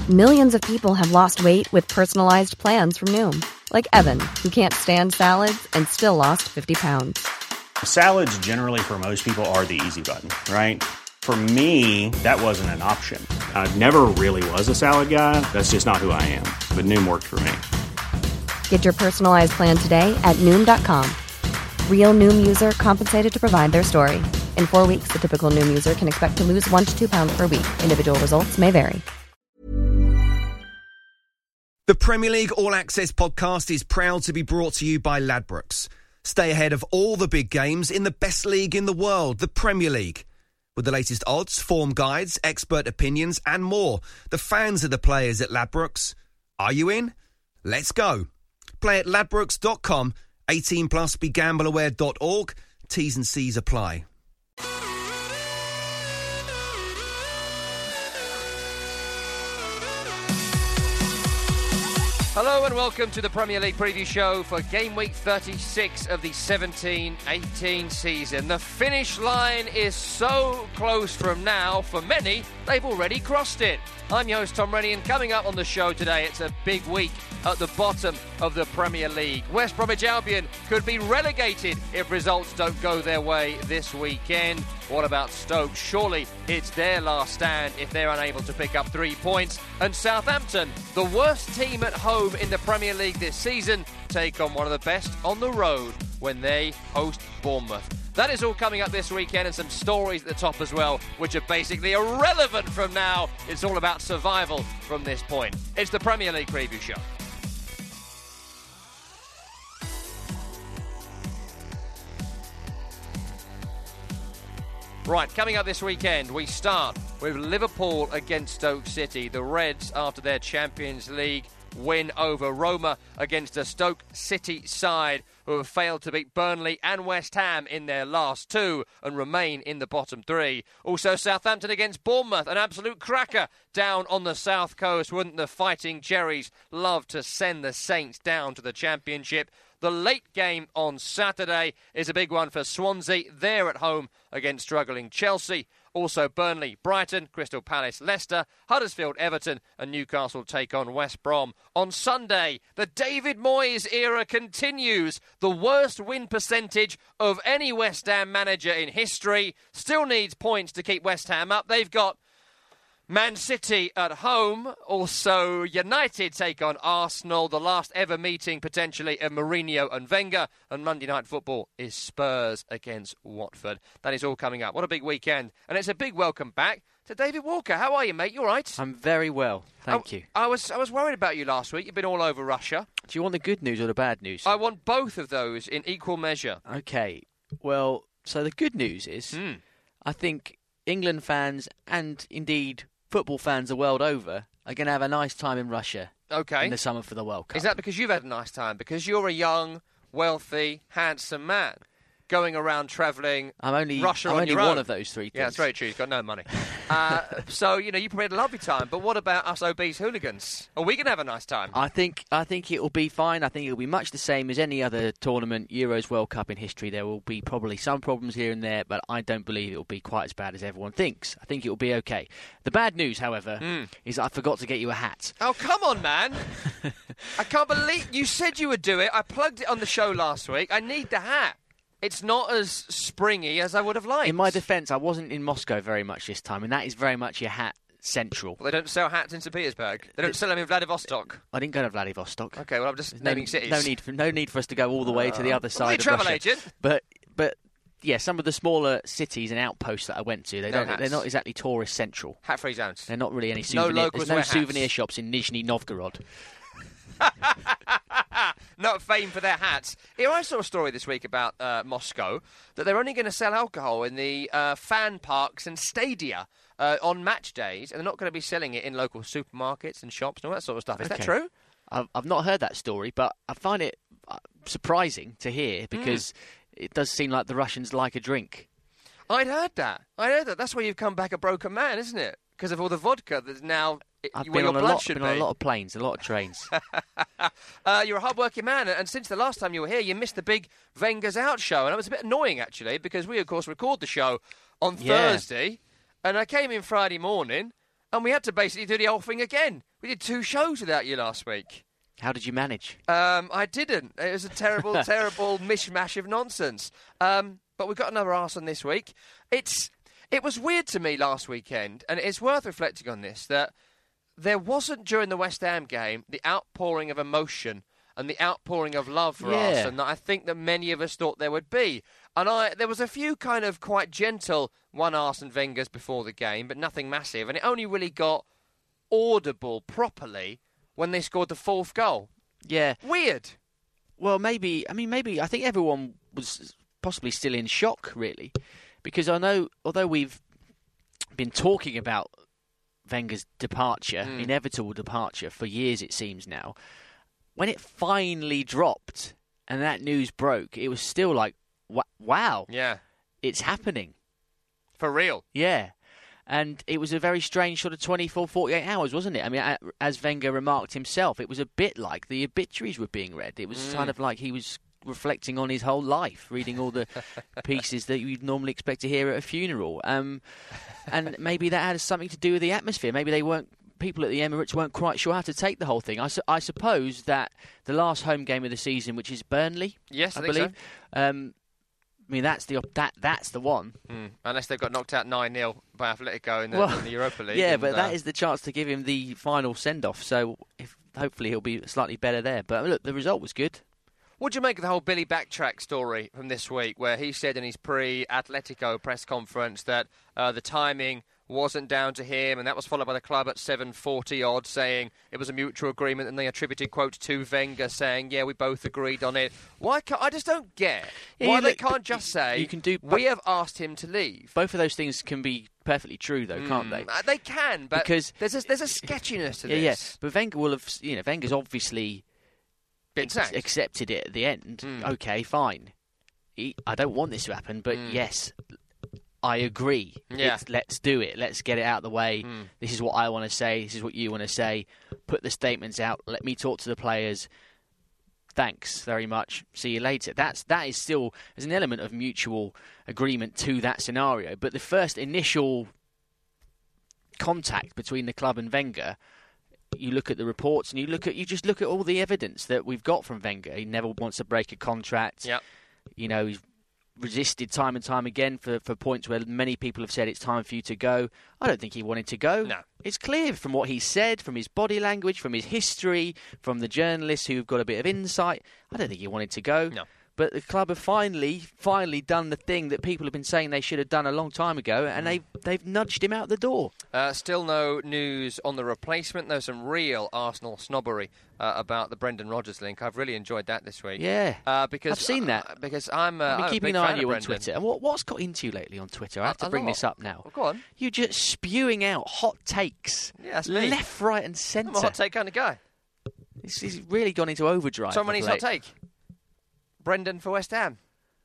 Millions of people have lost weight with personalized plans from Noom. Like Evan, who can't stand salads and still lost 50 pounds. Salads generally for most people are the easy button, right? For me, that wasn't an option. I never really was a salad guy. That's just not who I am. But Noom worked for me. Get your personalized plan today at Noom.com. Real Noom user compensated to provide their story. In 4 weeks, the typical Noom user can expect to lose 1 to 2 pounds per week. Individual results may vary. The Premier League All Access podcast is proud to be brought to you by Ladbrokes. Stay ahead of all the big games in the best league in the world, the Premier League. With the latest odds, form guides, expert opinions and more. The fans are the players at Ladbrokes. Are you in? Let's go. Play at ladbrokes.com. 18 plus, begambleaware.org. T's and C's apply. Hello and welcome to the Premier League preview show for game week 36 of the 17-18 season. The finish line is so close from now. For many, they've already crossed it. I'm your host Tom Rennie, and coming up on the show today, it's a big week at the bottom of the Premier League. West Bromwich Albion could be relegated if results don't go their way this weekend. What about Stoke? Surely it's their last stand if they're unable to pick up 3 points. And Southampton, the worst team at home in the Premier League this season, take on one of the best on the road when they host Bournemouth. That is all coming up this weekend, and some stories at the top as well, which are basically irrelevant from now. It's all about survival from this point. It's the Premier League preview show. Right, coming up this weekend, we start with Liverpool against Stoke City. The Reds, after their Champions League win over Roma against a Stoke City side who have failed to beat Burnley and West Ham in their last two and remain in the bottom three. Also Southampton against Bournemouth, an absolute cracker down on the south coast. Wouldn't the Fighting Cherries love to send the Saints down to the Championship? The late game on Saturday is a big one for Swansea. They're at home against struggling Chelsea. Also Burnley, Brighton, Crystal Palace, Leicester, Huddersfield, Everton and Newcastle take on West Brom. On Sunday, the David Moyes era continues. The worst win percentage of any West Ham manager in history. Still needs points to keep West Ham up. They've got Man City at home. Also United take on Arsenal. The last ever meeting potentially of Mourinho and Wenger. And Monday Night Football is Spurs against Watford. That is all coming up. What a big weekend. And it's a big welcome back to David Walker. How are you, mate? You all right? I'm very well, thank you. I was worried about you last week. You've been all over Russia. Do you want the good news or the bad news? I want both of those in equal measure. Okay. Well, so the good news is I think England fans and indeed football fans the world over are going to have a nice time in Russia in the summer for the World Cup. Is that because you've had a nice time? Because you're a young, wealthy, handsome man going around travelling Russia on your own? One of those three things. Yeah, that's very true. He's got no money. So, you probably had a lovely time. But what about us obese hooligans? Are we going to have a nice time? I think it will be fine. I think it will be much the same as any other tournament, Euros, World Cup in history. There will be probably some problems here and there, but I don't believe it will be quite as bad as everyone thinks. I think it will be okay. The bad news, however, is that I forgot to get you a hat. Oh, come on, man. I can't believe you said you would do it. I plugged it on the show last week. I need the hat. It's not as springy as I would have liked. In my defence, I wasn't in Moscow very much this time, and that is very much your hat central. Well, they don't sell hats in St. Petersburg. They don't sell them in Vladivostok. I didn't go to Vladivostok. Okay, well, I'm just naming cities. No need for us to go all the way to the other side of travel Russia. Agent. But yeah, some of the smaller cities and outposts that I went to, they're not exactly tourist central. Hat-free zones. They're not really any souvenir. There's no souvenir shops in Nizhny Novgorod. Not famed for their hats. Here, I saw a story this week about Moscow that they're only going to sell alcohol in the fan parks and stadia on match days, and they're not going to be selling it in local supermarkets and shops and all that sort of stuff. Is that true? I've not heard that story, but I find it surprising to hear because it does seem like the Russians like a drink. I'd heard that. That's why you've come back a broken man, isn't it? Because of all the vodka that's now I've been on a lot of planes, a lot of trains. You're a hard-working man, and since the last time you were here, you missed the big Wenger's Out show, and it was a bit annoying, actually, because we, of course, record the show on Thursday, and I came in Friday morning, and we had to basically do the whole thing again. We did 2 shows without you last week. How did you manage? I didn't. It was a terrible, terrible mishmash of nonsense. But we've got another Arsenal this week. It was weird to me last weekend, and it's worth reflecting on this, that there wasn't, during the West Ham game, the outpouring of emotion and the outpouring of love for Arsenal that I think that many of us thought there would be. And there was a few kind of quite gentle Arsene Wengers before the game, but nothing massive. And it only really got audible properly when they scored the 4th goal. Yeah. Weird. Well, maybe I think everyone was possibly still in shock, really. Because I know, although we've been talking about Wenger's departure, inevitable departure, for years it seems now, when it finally dropped and that news broke, it was still like, wow. Yeah. It's happening. For real. Yeah. And it was a very strange sort of 24, 48 hours, wasn't it? I mean, as Wenger remarked himself, it was a bit like the obituaries were being read. It was kind of like he was reflecting on his whole life, reading all the pieces that you'd normally expect to hear at a funeral. And maybe that had something to do with the atmosphere. Maybe people at the Emirates weren't quite sure how to take the whole thing. I suppose that the last home game of the season, which is Burnley, yes, I think believe. So. I mean, that's the one. Unless they've got knocked out 9-0 by Atletico in the Europa League. Yeah, but that is the chance to give him the final send-off. So hopefully he'll be slightly better there. But look, the result was good. What do you make of the whole Billy Backtrack story from this week, where he said in his pre-Atletico press conference that the timing wasn't down to him, and that was followed by the club at 7:40 odd, saying it was a mutual agreement, and they attributed quotes to Wenger saying, yeah, we both agreed on it. Why can't I just don't get why they can't just say, we have asked him to leave. Both of those things can be perfectly true, though, can't they? They can, but because there's a sketchiness to this. Yeah, but Wenger will have, Wenger's obviously accepted it at the end. Okay, fine. I don't want this to happen, but yes, I agree. Yeah. Let's do it. Let's get it out of the way. This is what I want to say. This is what you want to say. Put the statements out. Let me talk to the players. Thanks very much. See you later. That is still, there's an element of mutual agreement to that scenario. But the first initial contact between the club and Wenger, you look at the reports and you just look at all the evidence that we've got from Wenger. He never wants to break a contract. Yep. He's resisted time and time again for points where many people have said it's time for you to go. I don't think he wanted to go. No. It's clear from what he said, from his body language, from his history, from the journalists who've got a bit of insight. I don't think he wanted to go. No. But the club have finally done the thing that people have been saying they should have done a long time ago, and they've nudged him out the door. Still no news on the replacement. There's some real Arsenal snobbery about the Brendan Rodgers link. I've really enjoyed that this week. Yeah, because I've seen that. Because I've been keeping an eye on you on Brendan. Twitter. And what's got into you lately on Twitter? I have to bring this up now. Well, go on. You're just spewing out hot takes. Yeah, that's me. Left, right and centre. I'm a hot take kind of guy. He's really gone into overdrive. Someone's hot take. Brendan for West Ham.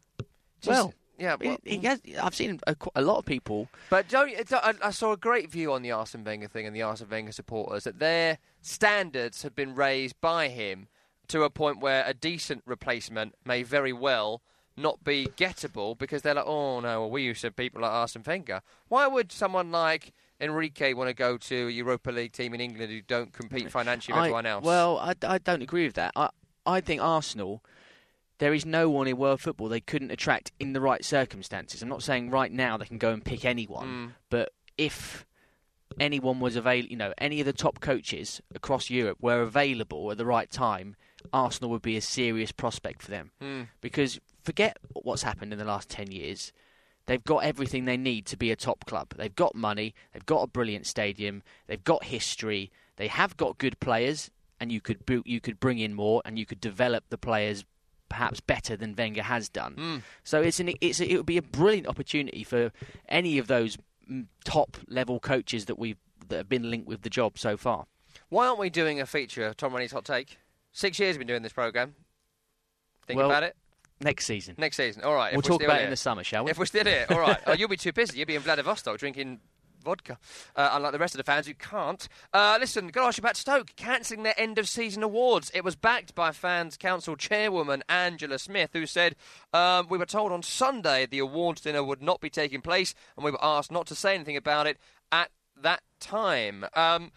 Yeah, I've seen a lot of people. But I saw a great view on the Arsene Wenger thing and the Arsene Wenger supporters, that their standards have been raised by him to a point where a decent replacement may very well not be gettable, because they're like, oh no, well, we used to have people like Arsene Wenger. Why would someone like Enrique want to go to a Europa League team in England who don't compete financially with everyone else? Well, I don't agree with that. I think Arsenal, there is no one in world football they couldn't attract in the right circumstances. I'm not saying right now they can go and pick anyone, but if anyone was available, any of the top coaches across Europe were available at the right time, Arsenal would be a serious prospect for them. Because forget what's happened in the last 10 years. They've got everything they need to be a top club. They've got money, they've got a brilliant stadium, they've got history, they have got good players, and you could bring in more, and you could develop the players perhaps better than Wenger has done. So it would be a brilliant opportunity for any of those top level coaches that have been linked with the job so far. Why aren't we doing a feature of Tom Rennie's Hot Take? 6 years we've been doing this programme. Think about it. Next season. All right. We'll talk about it in the summer, shall we? If we're still here. All right. Oh, you'll be too busy. You'll be in Vladivostok drinking vodka, unlike the rest of the fans who can't. Listen, got to ask you about Stoke cancelling their end-of-season awards. It was backed by Fans Council Chairwoman Angela Smith, who said, we were told on Sunday the awards dinner would not be taking place, and we were asked not to say anything about it at that time.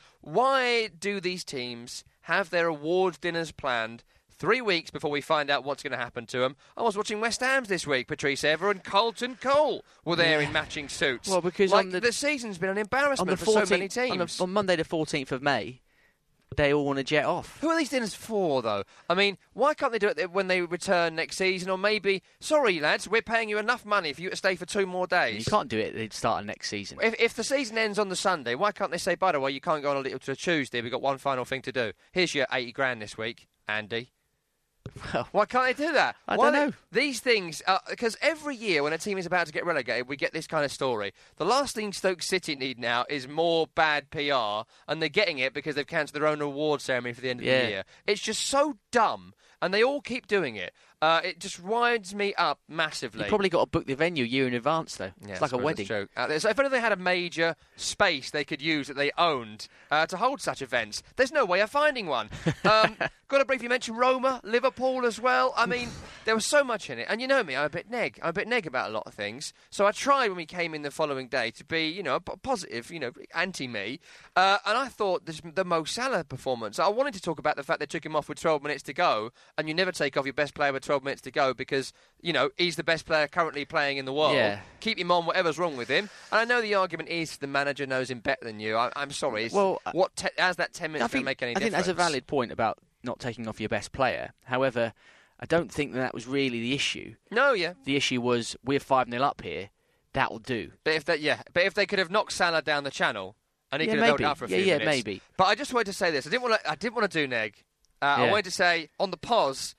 Why do these teams have their awards dinners planned 3 weeks before we find out what's going to happen to them? I was watching West Ham's this week. Patrice Evra and Colton Cole were there in matching suits. Well, because the season's been an embarrassment for so many teams. On Monday the 14th of May, they all want to jet off. Who are these dinners for, though? I mean, why can't they do it when they return next season? Or maybe, sorry, lads, we're paying you enough money for you to stay for 2 more days. You can't do it at the start of next season. If the season ends on the Sunday, why can't they say, by the way, you can't go on a little to a Tuesday, we've got one final thing to do. Here's your 80 grand this week, Andy. Well, why can't they do that? I don't know. These things, because every year when a team is about to get relegated, we get this kind of story. The last thing Stoke City need now is more bad PR, and they're getting it because they've cancelled their own award ceremony for the end of the year. It's just so dumb, and they all keep doing it. It just winds me up massively. You've probably got to book the venue a year in advance, though. Yeah, it's like a wedding. So if only they had a major space they could use that they owned to hold such events. There's no way of finding one. Got to briefly mention Roma, Liverpool as well. I mean, there was so much in it. And you know me, I'm a bit neg about a lot of things. So I tried when we came in the following day to be, positive, anti-me. And I thought the Mo Salah performance, I wanted to talk about the fact they took him off with 12 minutes to go, and you never take off your best player with 12 minutes to go because, he's the best player currently playing in the world. Yeah. Keep him on, whatever's wrong with him. And I know the argument is the manager knows him better than you. I'm sorry. How's that 10 minutes going to make any difference? I think that's a valid point about not taking off your best player. However, I don't think that was really the issue. No, yeah. The issue was, we're 5-0 up here, that'll do. But if they could have knocked Salah down the channel, and he could have held it up for a few minutes. Yeah, maybe. But I just wanted to say this. I didn't want to do neg. I wanted to say, on the pause,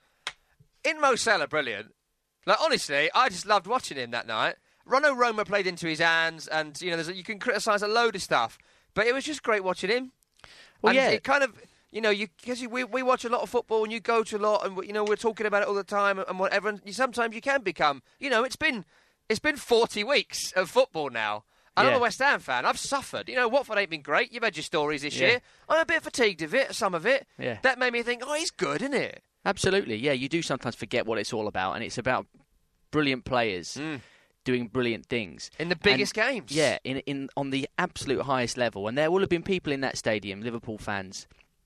in Mo Salah, brilliant. Like, honestly, I just loved watching him that night. Roma played into his hands, and, you can criticise a load of stuff, but it was just great watching him. Well, and it kind of... because we watch a lot of football and you go to a lot and, we're talking about it all the time and whatever, and sometimes you can become, it's been 40 weeks of football now. And I'm a West Ham fan. I've suffered. Watford ain't been great. You've had your stories this year. I'm a bit fatigued of it, some of it. Yeah. That made me think, he's good, isn't it? Absolutely, yeah. You do sometimes forget what it's all about, and it's about brilliant players doing brilliant things. In the biggest games. Yeah, on the absolute highest level. And there will have been people in that stadium, Liverpool fans,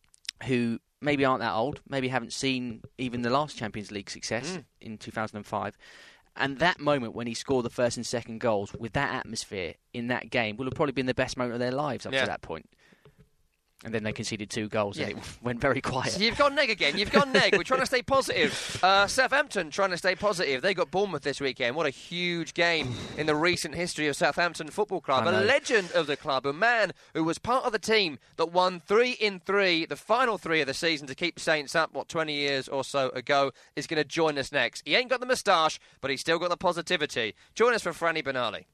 who maybe aren't that old, maybe haven't seen even the last Champions League success in 2005. And that moment when he scored the first and second goals with that atmosphere in that game will have probably been the best moment of their lives up to that point. And then they conceded 2 goals and it went very quiet. So you've gone neg again. You've gone neg. We're trying to stay positive. Southampton trying to stay positive. They got Bournemouth this weekend. What a huge game in the recent history of Southampton Football Club. A legend of the club, a man who was part of the team that won 3 in 3, the final 3 of the season to keep Saints up, 20 years or so ago, is going to join us next. He ain't got the moustache, but he's still got the positivity. Join us for Franny Benali.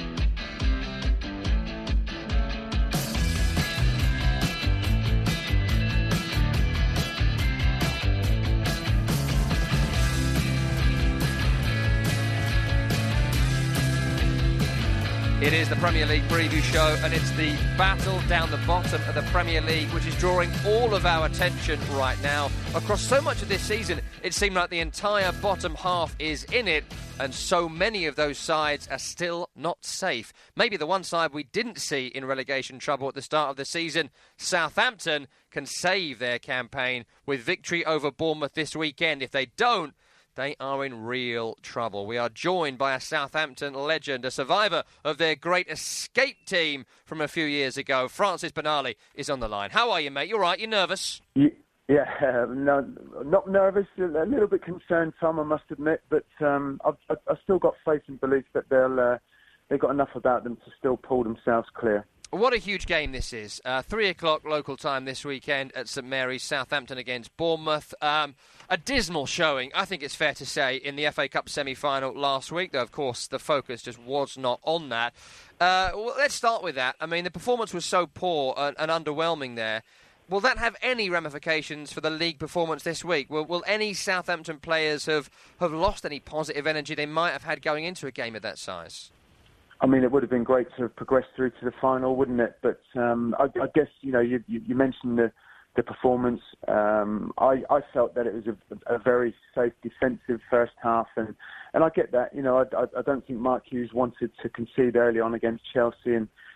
It is the Premier League preview show, and it's the battle down the bottom of the Premier League, which is drawing all of our attention right now. Across so much of this season, it seemed like the entire bottom half is in it, and so many of those sides are still not safe. Maybe the one side we didn't see in relegation trouble at the start of the season, Southampton, can save their campaign with victory over Bournemouth this weekend. If they don't, they are in real trouble. We are joined by a Southampton legend, a survivor of their great escape team from a few years ago. Francis Benali is on the line. How are you, mate? You all right? You nervous? Yeah, no, not nervous. A little bit concerned, Tom, I must admit. But I've still got faith and belief that they've got enough about them to still pull themselves clear. What a huge game this is. 3 o'clock local time this weekend at St Mary's, Southampton against Bournemouth. A dismal showing, I think it's fair to say, in the FA Cup semi-final last week, though, of course, the focus just was not on that. Well, let's start with that. I mean, the performance was so poor and underwhelming there. Will that have any ramifications for the league performance this week? Will any Southampton players have lost any positive energy they might have had going into a game of that size? I mean, it would have been great to have progressed through to the final, wouldn't it? But I guess, you mentioned the performance. I felt that it was a very safe defensive first half, and I get that. I don't think Mark Hughes wanted to concede early on against Chelsea, and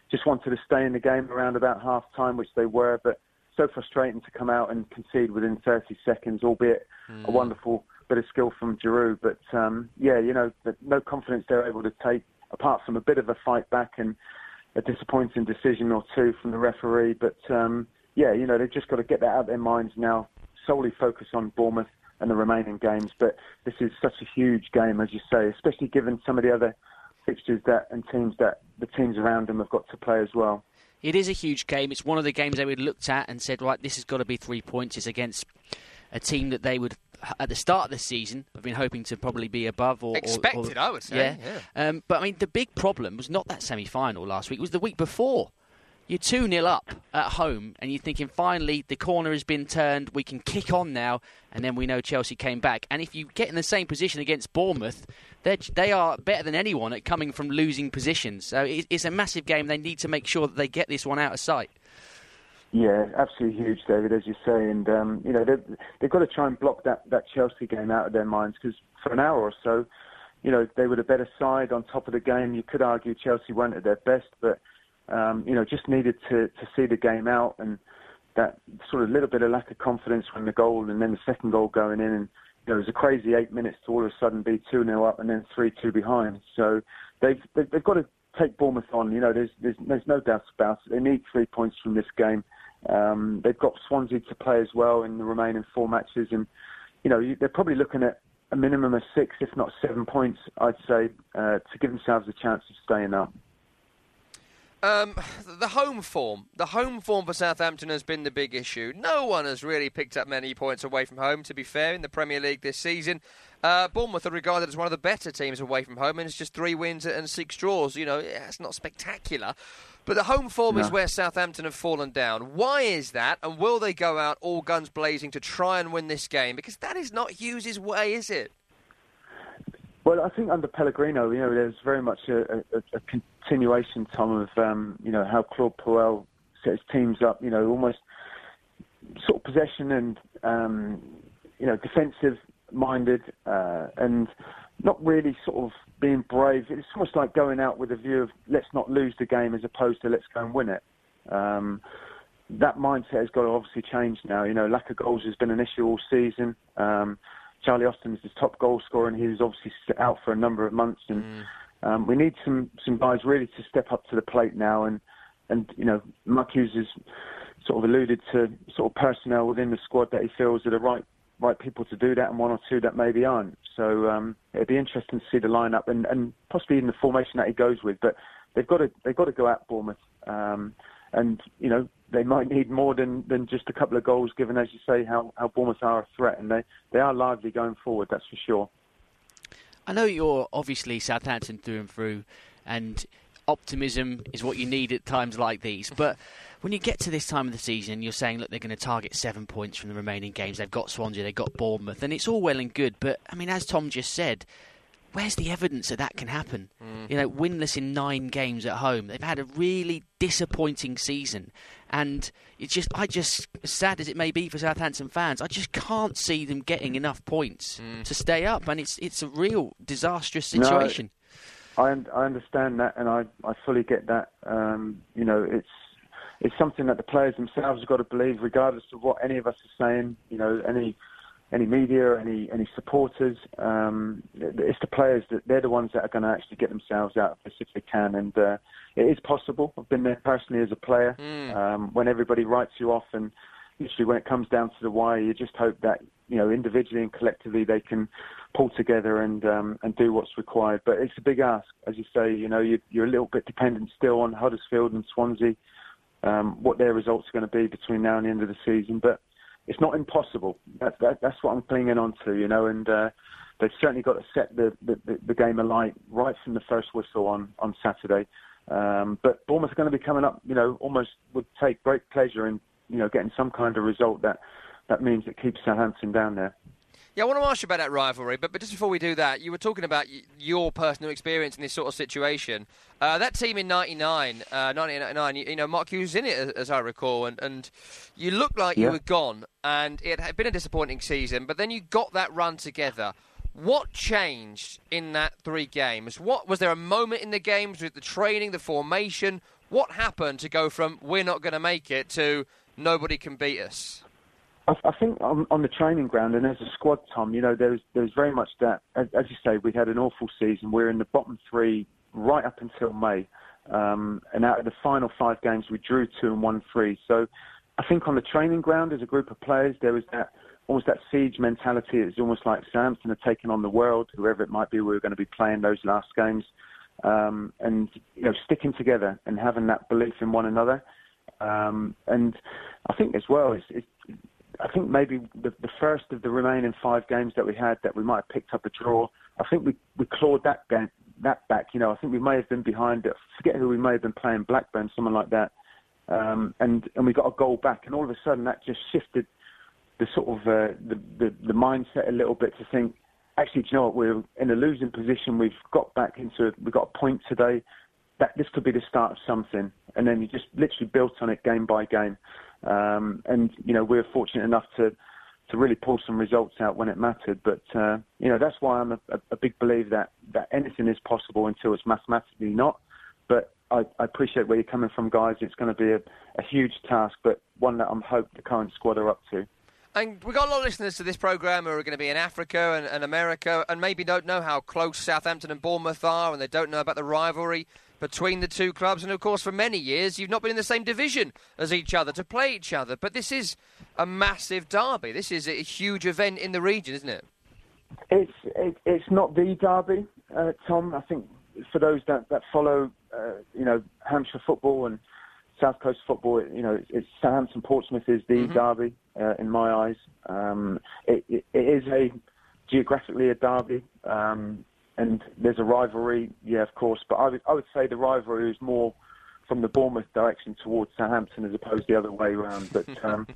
just wanted to stay in the game around about half-time, which they were, but so frustrating to come out and concede within 30 seconds, albeit a wonderful bit of skill from Giroud. But, no confidence they're able to take, apart from a bit of a fight back and a disappointing decision or two from the referee. But, they've just got to get that out of their minds now, solely focus on Bournemouth and the remaining games. But this is such a huge game, as you say, especially given some of the other fixtures that the teams around them have got to play as well. It is a huge game. It's one of the games they would looked at and said, right, this has got to be 3 points. It's against a team that they would, at the start of the season, have been hoping to probably be above or expected, I would say. Yeah. But I mean, the big problem was not that semi-final last week. It was the week before. You're 2-0 up at home, and you're thinking, finally, the corner has been turned, we can kick on now, and then we know Chelsea came back. And if you get in the same position against Bournemouth, they are better than anyone at coming from losing positions. So it's a massive game. They need to make sure that they get this one out of sight. Yeah, absolutely huge, David, as you say. And, they've got to try and block that Chelsea game out of their minds, because for an hour or so, they were the better side on top of the game. You could argue Chelsea weren't at their best, but just needed to see the game out, and that sort of little bit of lack of confidence from the goal and then the second goal going in, and it was a crazy 8 minutes to all of a sudden be 2-0 up and then 3-2 behind. So they've got to take Bournemouth on. There's no doubt about it. They need 3 points from this game. They've got Swansea to play as well in the remaining 4 matches, and they're probably looking at a minimum of 6, if not 7 points, I'd say, to give themselves a chance of staying up. The home form for Southampton has been the big issue. No one has really picked up many points away from home, to be fair, in the Premier League this season. Bournemouth are regarded as one of the better teams away from home, and it's just 3 wins and 6 draws. It's not spectacular. But the home form is where Southampton have fallen down. Why is that? And will they go out all guns blazing to try and win this game? Because that is not Hughes' way, is it? Well, I think under Pellegrino, there's very much a continuation, Tom, of how Claude Puel set his teams up. Almost sort of possession and defensive-minded, and not really sort of being brave. It's almost like going out with a view of let's not lose the game as opposed to let's go and win it. That mindset has got to obviously change now. Lack of goals has been an issue all season. Charlie Austin is his top goal scorer, and he was obviously out for a number of months. And we need some guys really to step up to the plate now. And Mark Hughes has sort of alluded to sort of personnel within the squad that he feels are the right people to do that, and 1 or 2 that maybe aren't. So it'd be interesting to see the lineup and possibly in the formation that he goes with. But they've got to go at Bournemouth, and they might need more than just a couple of goals, given, as you say, how Bournemouth are a threat, and they are lively going forward, that's for sure. I know you're obviously Southampton through and through, and optimism is what you need at times like these. But when you get to this time of the season, you're saying, look, they're going to target 7 points from the remaining games. They've got Swansea, they've got Bournemouth, and it's all well and good. But, I mean, as Tom just said, where's the evidence that can happen? Winless in 9 games at home. They've had a really disappointing season. And as sad as it may be for Southampton fans, I just can't see them getting enough points to stay up. And it's a real disastrous situation. No, I understand that, and I fully get that. It's something that the players themselves have got to believe, regardless of what any of us are saying. Any media, any supporters. It's the players that they're the ones that are going to actually get themselves out of this if they can. And it is possible. I've been there personally as a player. When everybody writes you off, and usually when it comes down to the wire, you just hope that individually and collectively they can pull together and do what's required. But it's a big ask, as you say. You're a little bit dependent still on Huddersfield and Swansea, what their results are going to be between now and the end of the season. But it's not impossible. That's what I'm clinging on to, and they've certainly got to set the game alight right from the first whistle on Saturday. But Bournemouth are going to be coming up, almost would take great pleasure in, getting some kind of result that means it keeps Southampton down there. Yeah, I want to ask you about that rivalry, but just before we do that, you were talking about your personal experience in this sort of situation. That team in 1999, Mark Hughes was in it, as I recall, and you looked like you were gone, and it had been a disappointing season, but then you got that run together. What changed in that 3 games? Was there a moment in the games with the training, the formation? What happened to go from we're not going to make it to nobody can beat us? I think on the training ground and as a squad, Tom, there's very much that. As you say, we had an awful season. We're in the bottom 3 right up until May. And out of the final 5 games, we drew 2 and won 3. So I think on the training ground as a group of players, there was almost that siege mentality. It's almost like Southampton had taken on the world, whoever it might be we were going to be playing those last games. And sticking together and having that belief in one another. And I think as well, I think maybe the first of the remaining 5 games that we had that we might have picked up a draw, I think we clawed that back. I think we may have been behind. I forget who we may have been playing, Blackburn, someone like that. And we got a goal back, and all of a sudden that just shifted the sort of the mindset a little bit to think, actually, do you know what? We're in a losing position. We've got a point today. That this could be the start of something, and then you just literally built on it game by game. And we're fortunate enough to really pull some results out when it mattered. But that's why I'm a big believer that anything is possible until it's mathematically not. But I appreciate where you're coming from, guys. It's going to be a huge task, but one that I'm hope the current squad are up to. And we've got a lot of listeners to this programme who are going to be in Africa and America and maybe don't know how close Southampton and Bournemouth are, and they don't know about the rivalry between the two clubs. And, of course, for many years, you've not been in the same division as each other to play each other. But this is a massive derby. This is a huge event in the region, isn't it? It's not the derby, Tom. I think for those that follow, Hampshire football and South Coast football, it's Southampton Portsmouth is the derby in my eyes. It is geographically a derby, and there's a rivalry, yeah, of course. But I would say the rivalry is more from the Bournemouth direction towards Southampton as opposed to the other way around. But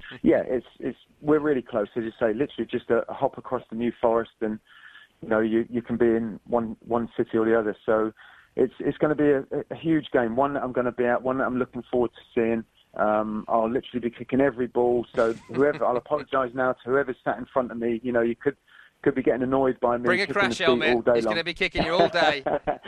we're really close, as you say, literally just a hop across the New Forest, and you can be in one city or the other. So. It's going to be a huge game, one that I'm going to be at, one that I'm looking forward to seeing. I'll literally be kicking every ball, so I'll apologise now to whoever's sat in front of me. You could be getting annoyed by me. Bring a crash helmet. He's going to be kicking you all day.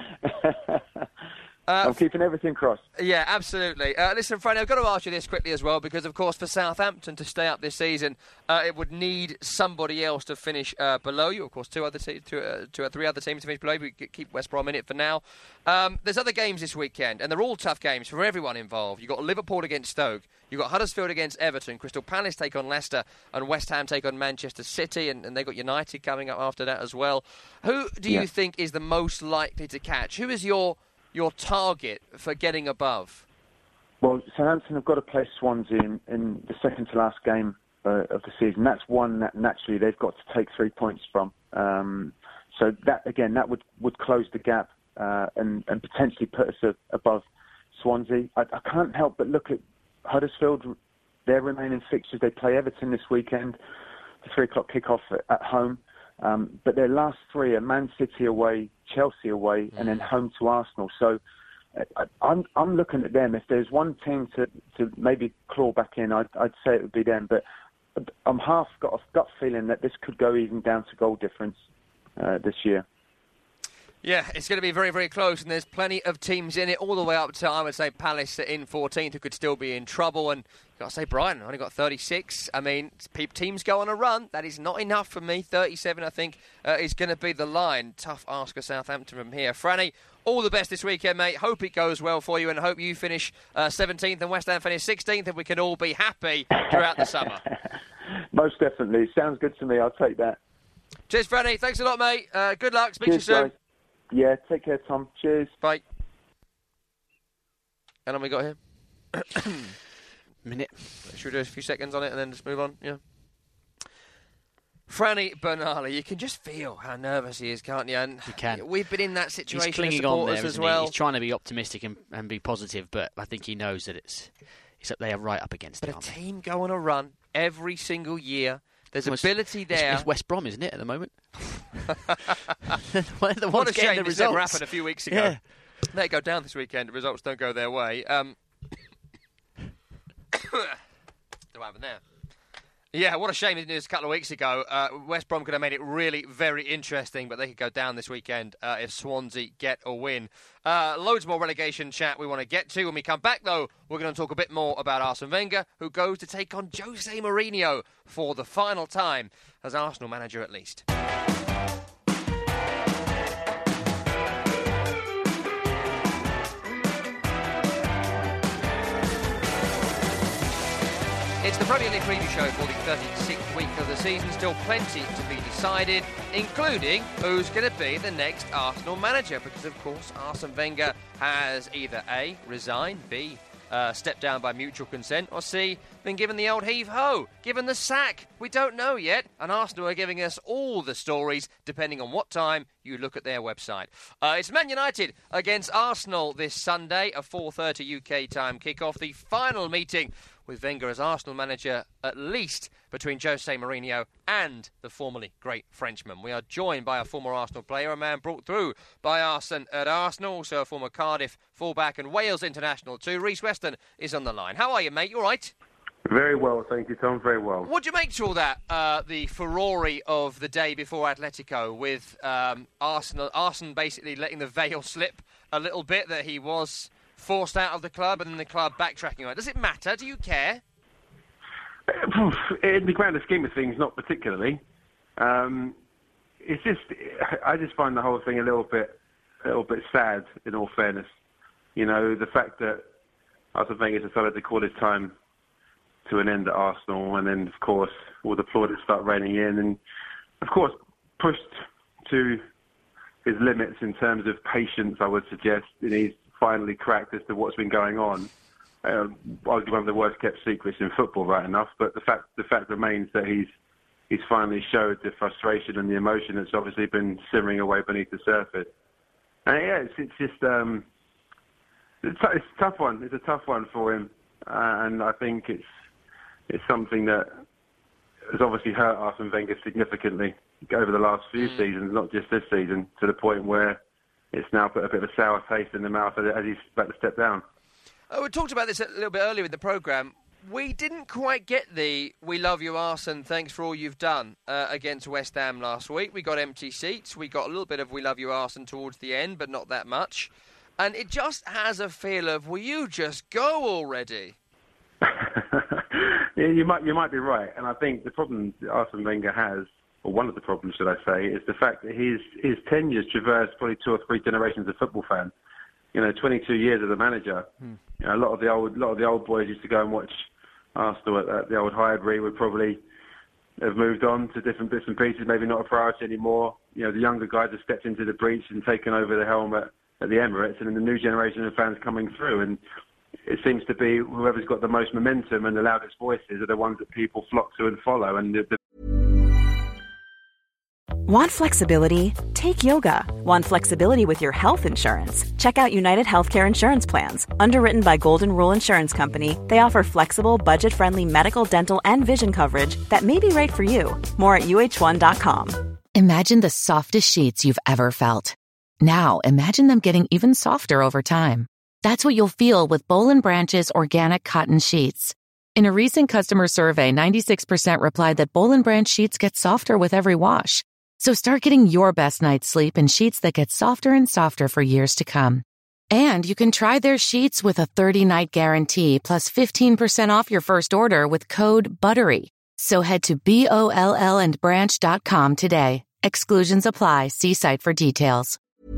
I'm keeping everything crossed. Yeah, absolutely. Listen, Franny, I've got to ask you this quickly as well, because, of course, for Southampton to stay up this season, it would need somebody else to finish below you. Of course, three other teams to finish below you. We keep West Brom in it for now. There's other games this weekend, and they're all tough games for everyone involved. You've got Liverpool against Stoke. You've got Huddersfield against Everton. Crystal Palace take on Leicester, and West Ham take on Manchester City, and they've got United coming up after that as well. Who do you think is the most likely to catch? Who is your target for getting above? Well, Southampton have got to play Swansea in the second to last game of the season. That's one that naturally they've got to take 3 points from. So that would close the gap and potentially put us above Swansea. I can't help but look at Huddersfield. Their remaining fixtures, they play Everton this weekend, the 3:00 kickoff at home. But their last 3 are Man City away, Chelsea away, and then home to Arsenal. So I'm looking at them. If there's one team to maybe claw back in, I'd say it would be them. But I'm half got a gut feeling that this could go even down to goal difference this year. Yeah, it's going to be very, very close, and there's plenty of teams in it, all the way up to, I would say, Palace in 14th, who could still be in trouble. And I've got to say, Brighton only got 36. I mean, teams go on a run. That is not enough for me. 37, I think, is going to be the line. Tough ask for Southampton from here. Franny, all the best this weekend, mate. Hope it goes well for you, and hope you finish 17th and West Ham finish 16th, and we can all be happy throughout the summer. Most definitely. Sounds good to me. I'll take that. Cheers, Franny. Thanks a lot, mate. Good luck. Speak to you soon. Guys. Yeah, take care, Tom. Cheers. Bye. How long we got here? Minute. Should we do a few seconds on it and then just move on? Yeah. Franny Bernali, you can just feel how nervous he is, can't you? And you can. We've been in that situation. He's clinging as supporters on there, as well. He's trying to be optimistic and be positive, but I think he knows that it's up. They are right up against it. But a team go on a run every single year. There's ability there. It's West Brom, isn't it, at the moment? What a shame this never happened a few weeks ago. Yeah. They go down this weekend. The results don't go their way. What happened there? Yeah, what a shame it was a couple of weeks ago. West Brom could have made it really very interesting, but they could go down this weekend if Swansea get a win. Loads more relegation chat we want to get to. When we come back, though, we're going to talk a bit more about Arsene Wenger, who goes to take on Jose Mourinho for the final time as Arsenal manager, at least. It's the Premier League preview show for the 36th week of the season. Still plenty to be decided, including who's going to be the next Arsenal manager. Because, of course, Arsene Wenger has either A, resigned, B, stepped down by mutual consent, or C, been given the old heave-ho, given the sack. We don't know yet, and Arsenal are giving us all the stories, depending on what time you look at their website. It's Man United against Arsenal this Sunday, a 4:30 UK time kickoff, the final meeting with Wenger as Arsenal manager, at least between Jose Mourinho and the formerly great Frenchman. We are joined by a former Arsenal player, a man brought through by Arsene at Arsenal, also a former Cardiff fullback and Wales international too. Reece Weston is on the line. How are you, mate? You all right? Very well, thank you, Tom. Very well. What do you make to all that, the furore of the day before Atletico, with Arsene basically letting the veil slip a little bit that he was forced out of the club and then the club backtracking on it? Does it matter? Do you care? In the grander scheme of things, not particularly. It's just, I just find the whole thing a little bit sad, in all fairness. You know, the fact that Arsene Wenger decided to call his time to an end at Arsenal, and then, of course, all the plaudits start raining in, and, of course, pushed to his limits in terms of patience, I would suggest, and he's finally cracked as to what's been going on. Arguably one of the worst kept secrets in football, right enough, but the fact remains that he's finally showed the frustration and the emotion that's obviously been simmering away beneath the surface. And yeah, it's just it's a tough one. It's a tough one for him, and I think it's something that has obviously hurt Arsene Wenger significantly over the last few seasons, not just this season, to the point where it's now put a bit of a sour taste in the mouth as he's about to step down. We talked about this a little bit earlier in the programme. We didn't quite get the "we love you, Arsene, thanks for all you've done" against West Ham last week. We got empty seats. We got a little bit of "we love you, Arsene" towards the end, but not that much. And it just has a feel of, will you just go already? Yeah, you might be right. And I think the problem Arsene Wenger has, or one of the problems, should I say, is the fact that his tenure's traversed probably 2 or 3 generations of football fan. 22 years as a manager. A lot of the old boys used to go and watch Arsenal at the old Highbury. Would probably have moved on to different bits and pieces, maybe not a priority anymore. The younger guys have stepped into the breach and taken over the helm at the Emirates, and then the new generation of fans coming through. And it seems to be whoever's got the most momentum and the loudest voices are the ones that people flock to and follow. And Want flexibility? Take yoga. Want flexibility with your health insurance? Check out United Healthcare Insurance Plans. Underwritten by Golden Rule Insurance Company, they offer flexible, budget-friendly medical, dental, and vision coverage that may be right for you. More at uh1.com. Imagine the softest sheets you've ever felt. Now, imagine them getting even softer over time. That's what you'll feel with Boll & Branch's organic cotton sheets. In a recent customer survey, 96% replied that Boll & Branch sheets get softer with every wash. So start getting your best night's sleep in sheets that get softer and softer for years to come. And you can try their sheets with a 30-night guarantee plus 15% off your first order with code BUTTERY. So head to BOLLandbranch.com today. Exclusions apply. See site for details.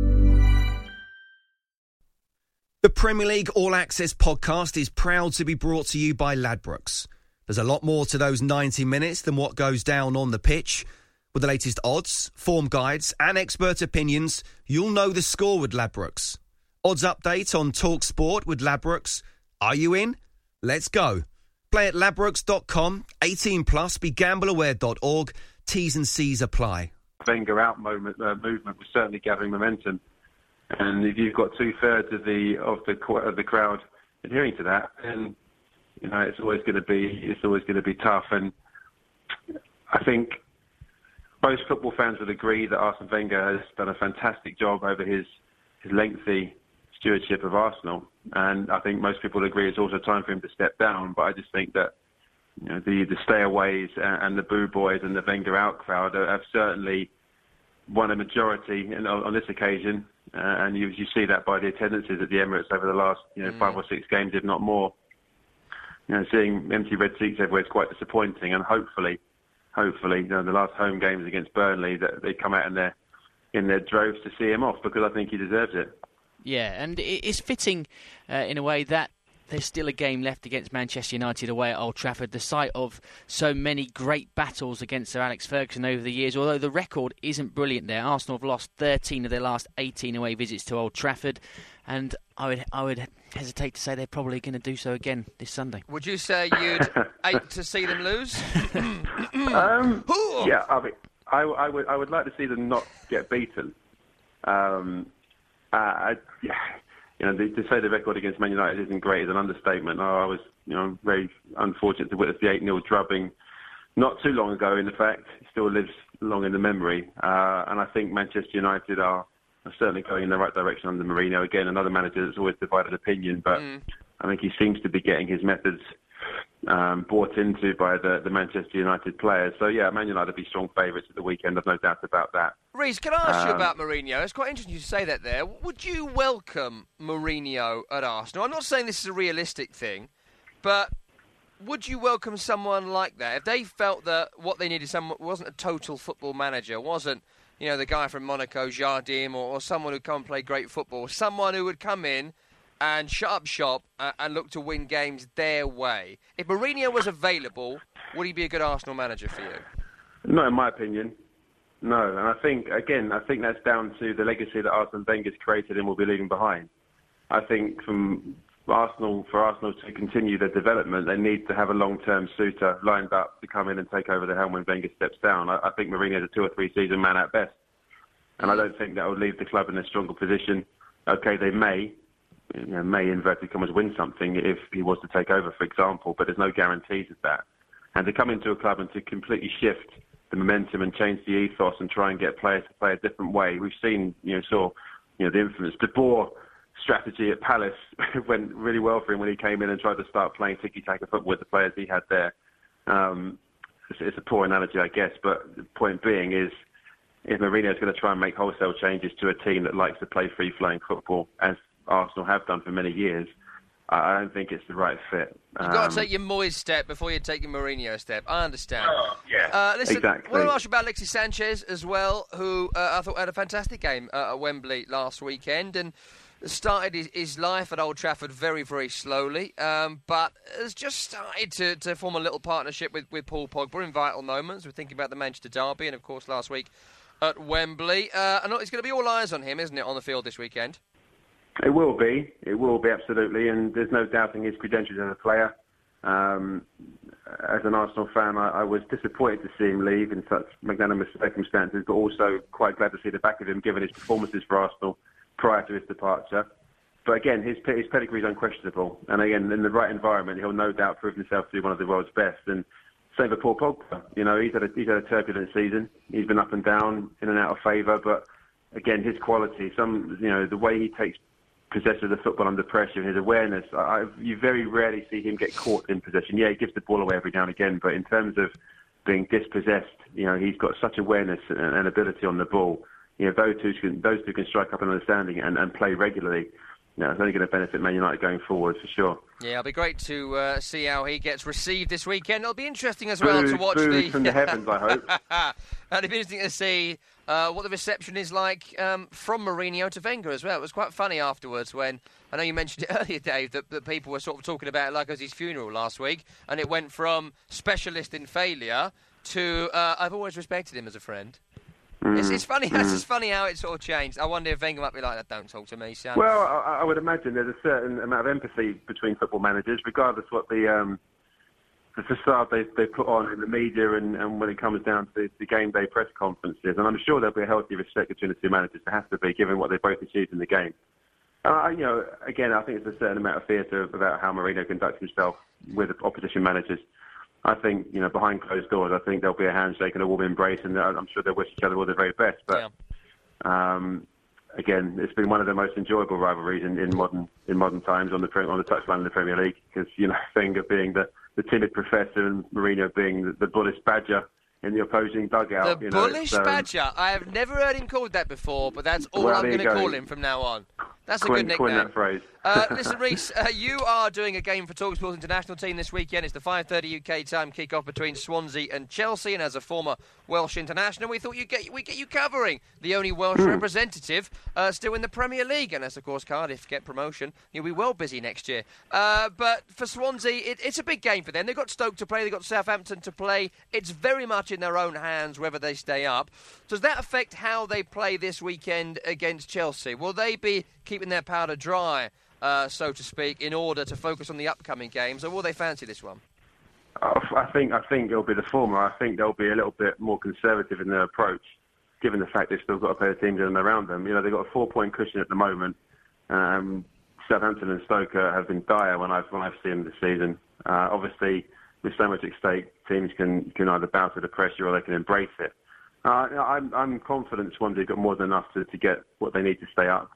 The Premier League All Access podcast is proud to be brought to you by Ladbrokes. There's a lot more to those 90 minutes than what goes down on the pitch. With the latest odds, form guides and expert opinions, you'll know the score with Ladbrokes. Odds update on Talk Sport with Ladbrokes. Are you in? Let's go. Play at ladbrokes.com, 18 plus, begambleaware.org. T's and C's apply. Wenger out movement was certainly gathering momentum. And if you've got 2/3 of the crowd adhering to that, then it's always going to be tough. And I think most football fans would agree that Arsene Wenger has done a fantastic job over his lengthy stewardship of Arsenal. And I think most people would agree it's also time for him to step down. But I just think that the stayaways and the boo boys and the Wenger out crowd have certainly won a majority on this occasion, and you see that by the attendances at the Emirates over the last 5 or 6 games, if not more. Seeing empty red seats everywhere is quite disappointing, and hopefully, the last home games against Burnley, that they come out in their droves to see him off, because I think he deserves it. Yeah, and it's fitting in a way that there's still a game left against Manchester United away at Old Trafford, the site of so many great battles against Sir Alex Ferguson over the years. Although the record isn't brilliant there, Arsenal have lost 13 of their last 18 away visits to Old Trafford, and I would hesitate to say they're probably going to do so again this Sunday. Would you say you'd hate to see them lose? Yeah, I would like to see them not get beaten. To say the record against Man United isn't great is an understatement. I was, very unfortunate to witness the 8-0 drubbing not too long ago. In fact, it still lives long in the memory. And I think Manchester United are certainly going in the right direction under Mourinho. Again, another manager that's always divided opinion, but I think he seems to be getting his methods bought into by the Manchester United players. So, yeah, Man United will be strong favourites at the weekend. I've no doubt about that. Reece, can I ask you about Mourinho? It's quite interesting you say that there. Would you welcome Mourinho at Arsenal? I'm not saying this is a realistic thing, but would you welcome someone like that? If they felt that what they needed wasn't a total football manager, wasn't the guy from Monaco, Jardim, or someone who'd come and play great football, someone who would come in and shut up shop and look to win games their way. If Mourinho was available, would he be a good Arsenal manager for you? Not in my opinion. No, and I think that's down to the legacy that Arsene Wenger's created and will be leaving behind. I think for Arsenal to continue their development, they need to have a long-term suitor lined up to come in and take over the helm when Wenger steps down. I think Mourinho's a 2 or 3 season man at best, and I don't think that would leave the club in a stronger position. Okay, they may inverted commas win something if he was to take over, for example, but there's no guarantees of that. And to come into a club and to completely shift the momentum and change the ethos and try and get players to play a different way. We've seen, the infamous De Boer strategy at Palace went really well for him when he came in and tried to start playing tiki-taka football with the players he had there. It's a poor analogy, I guess, but the point being is if Mourinho's going to try and make wholesale changes to a team that likes to play free-flowing football, as Arsenal have done for many years, I don't think it's the right fit. You've got to take your Moyes step before you take your Mourinho step. I understand. Listen, exactly. I want to ask you about Alexis Sanchez as well, who I thought had a fantastic game at Wembley last weekend and started his life at Old Trafford very, very slowly, but has just started to form a little partnership with Paul Pogba in vital moments. We're thinking about the Manchester derby and, of course, last week at Wembley. And it's going to be all eyes on him, isn't it, on the field this weekend? It will be absolutely, and there's no doubting his credentials as a player. As an Arsenal fan, I was disappointed to see him leave in such magnanimous circumstances, but also quite glad to see the back of him given his performances for Arsenal prior to his departure. But again, his pedigree is unquestionable, and again, in the right environment, he'll no doubt prove himself to be one of the world's best. And same for Paul Pogba. He's had a turbulent season. He's been up and down, in and out of favour, but again, his quality, the way he takes possession of the football under pressure, his awareness, you very rarely see him get caught in possession. Yeah, he gives the ball away every now and again, but in terms of being dispossessed, he's got such awareness and ability on the ball. Those two can strike up an understanding and play regularly. It's only going to benefit Man United going forward for sure. Yeah, it'll be great to see how he gets received this weekend. It'll be interesting as well to watch from the heavens, I hope. And it'll be interesting to see what the reception is like from Mourinho to Wenger as well. It was quite funny afterwards when, I know you mentioned it earlier, Dave, that people were sort of talking about it like it was his funeral last week, and it went from specialist in failure to I've always respected him as a friend. It's funny. It's just funny how it sort of changed. I wonder if Wenger might be like that. Don't talk to me, son. Well, I would imagine there's a certain amount of empathy between football managers, regardless what the facade they put on in the media and when it comes down to the game day press conferences. And I'm sure there'll be a healthy respect between the two managers. There has to be, given what they both achieved in the game. Again, I think there's a certain amount of theatre about how Mourinho conducts himself with opposition managers. I think, behind closed doors, I think there'll be a handshake and a warm embrace, and I'm sure they'll wish each other all the very best. But again, it's been one of the most enjoyable rivalries in modern times on the touchline of the Premier League, because Wenger being the timid professor and Mourinho being the bullish badger in the opposing dugout. The bullish badger. I have never heard him called that before, but that's all I'm going to call him from now on. That's a good nickname. Coin that phrase. Listen, Reece, you are doing a game for TalkSport International team this weekend. It's the 5:30 UK time kick-off between Swansea and Chelsea, and as a former Welsh international, we thought we'd get you covering the only Welsh representative still in the Premier League. And as, of course, Cardiff get promotion, you'll be well busy next year. But for Swansea, it's a big game for them. They've got Stoke to play, they've got Southampton to play. It's very much in their own hands whether they stay up. Does that affect how they play this weekend against Chelsea? Will they be keeping their powder dry, so to speak, in order to focus on the upcoming games, or will they fancy this one? I think it'll be the former. I think they'll be a little bit more conservative in their approach, given the fact they've still got to play the teams in and around them. They've got a 4-point cushion at the moment. Southampton and Stoke have been dire when I've seen them this season. Obviously, with so much at stake, teams can either bounce with the pressure or they can embrace it. I'm confident Swansea got more than enough to get what they need to stay up.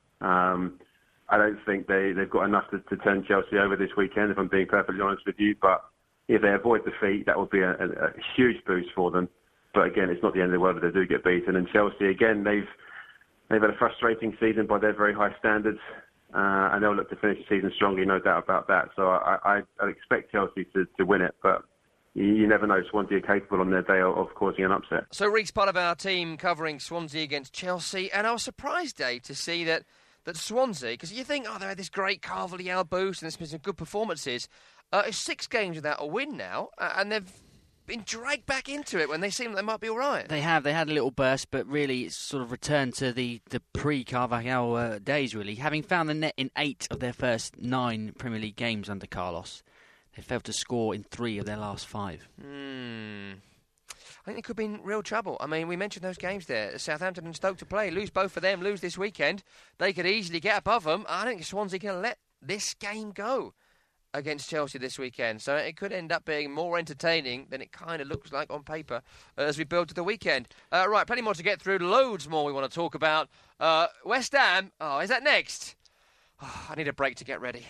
I don't think they've got enough to turn Chelsea over this weekend, if I'm being perfectly honest with you. But if they avoid defeat, that would be a huge boost for them. But again, it's not the end of the world if they do get beaten. And Chelsea, again, they've had a frustrating season by their very high standards, and they'll look to finish the season strongly, no doubt about that. So I expect Chelsea to win it, but you never know. Swansea are capable on their day of causing an upset. So Reece, part of our team covering Swansea against Chelsea, and I was surprised, Dave, to see that Swansea, because you think, they had this great Carvalhal boost and there's been some good performances. It's 6 games without a win now, and they've been dragged back into it when they seem they might be all right. They have. They had a little burst, but really it's sort of returned to the pre-Carvalhal days, really. Having found the net in 8 of their first 9 Premier League games under Carlos, they failed to score in 3 of their last 5. I think they could be in real trouble. I mean, we mentioned those games there. Southampton and Stoke to play. Lose both of them, lose this weekend. They could easily get above them. I don't think Swansea can let this game go against Chelsea this weekend. So it could end up being more entertaining than it kind of looks like on paper as we build to the weekend. Right, plenty more to get through. Loads more we want to talk about. West Ham. Oh, is that next? Oh, I need a break to get ready.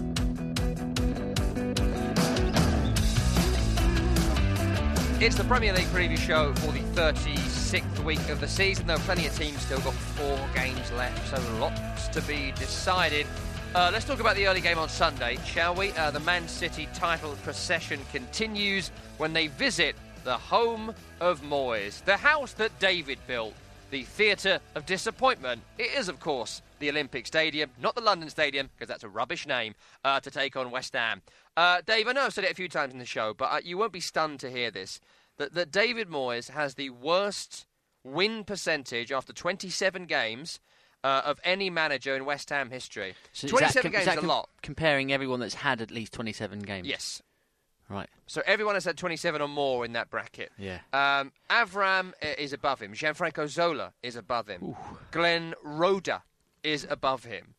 It's the Premier League preview show for the 36th week of the season, though plenty of teams still got 4 games left, so lots to be decided. Let's talk about the early game on Sunday, shall we? The Man City title procession continues when they visit the home of Moyes, the house that David built, the theatre of disappointment. It is, of course, the Olympic Stadium, not the London Stadium, because that's a rubbish name, to take on West Ham. Dave, I know I've said it a few times in the show, but you won't be stunned to hear this, that David Moyes has the worst win percentage after 27 games of any manager in West Ham history. So 27 games is a lot. Comparing everyone that's had at least 27 games? Yes. Right. So everyone has had 27 or more in that bracket. Yeah. Avram is above him. Gianfranco Zola is above him. Ooh. Glenn Roeder is above him.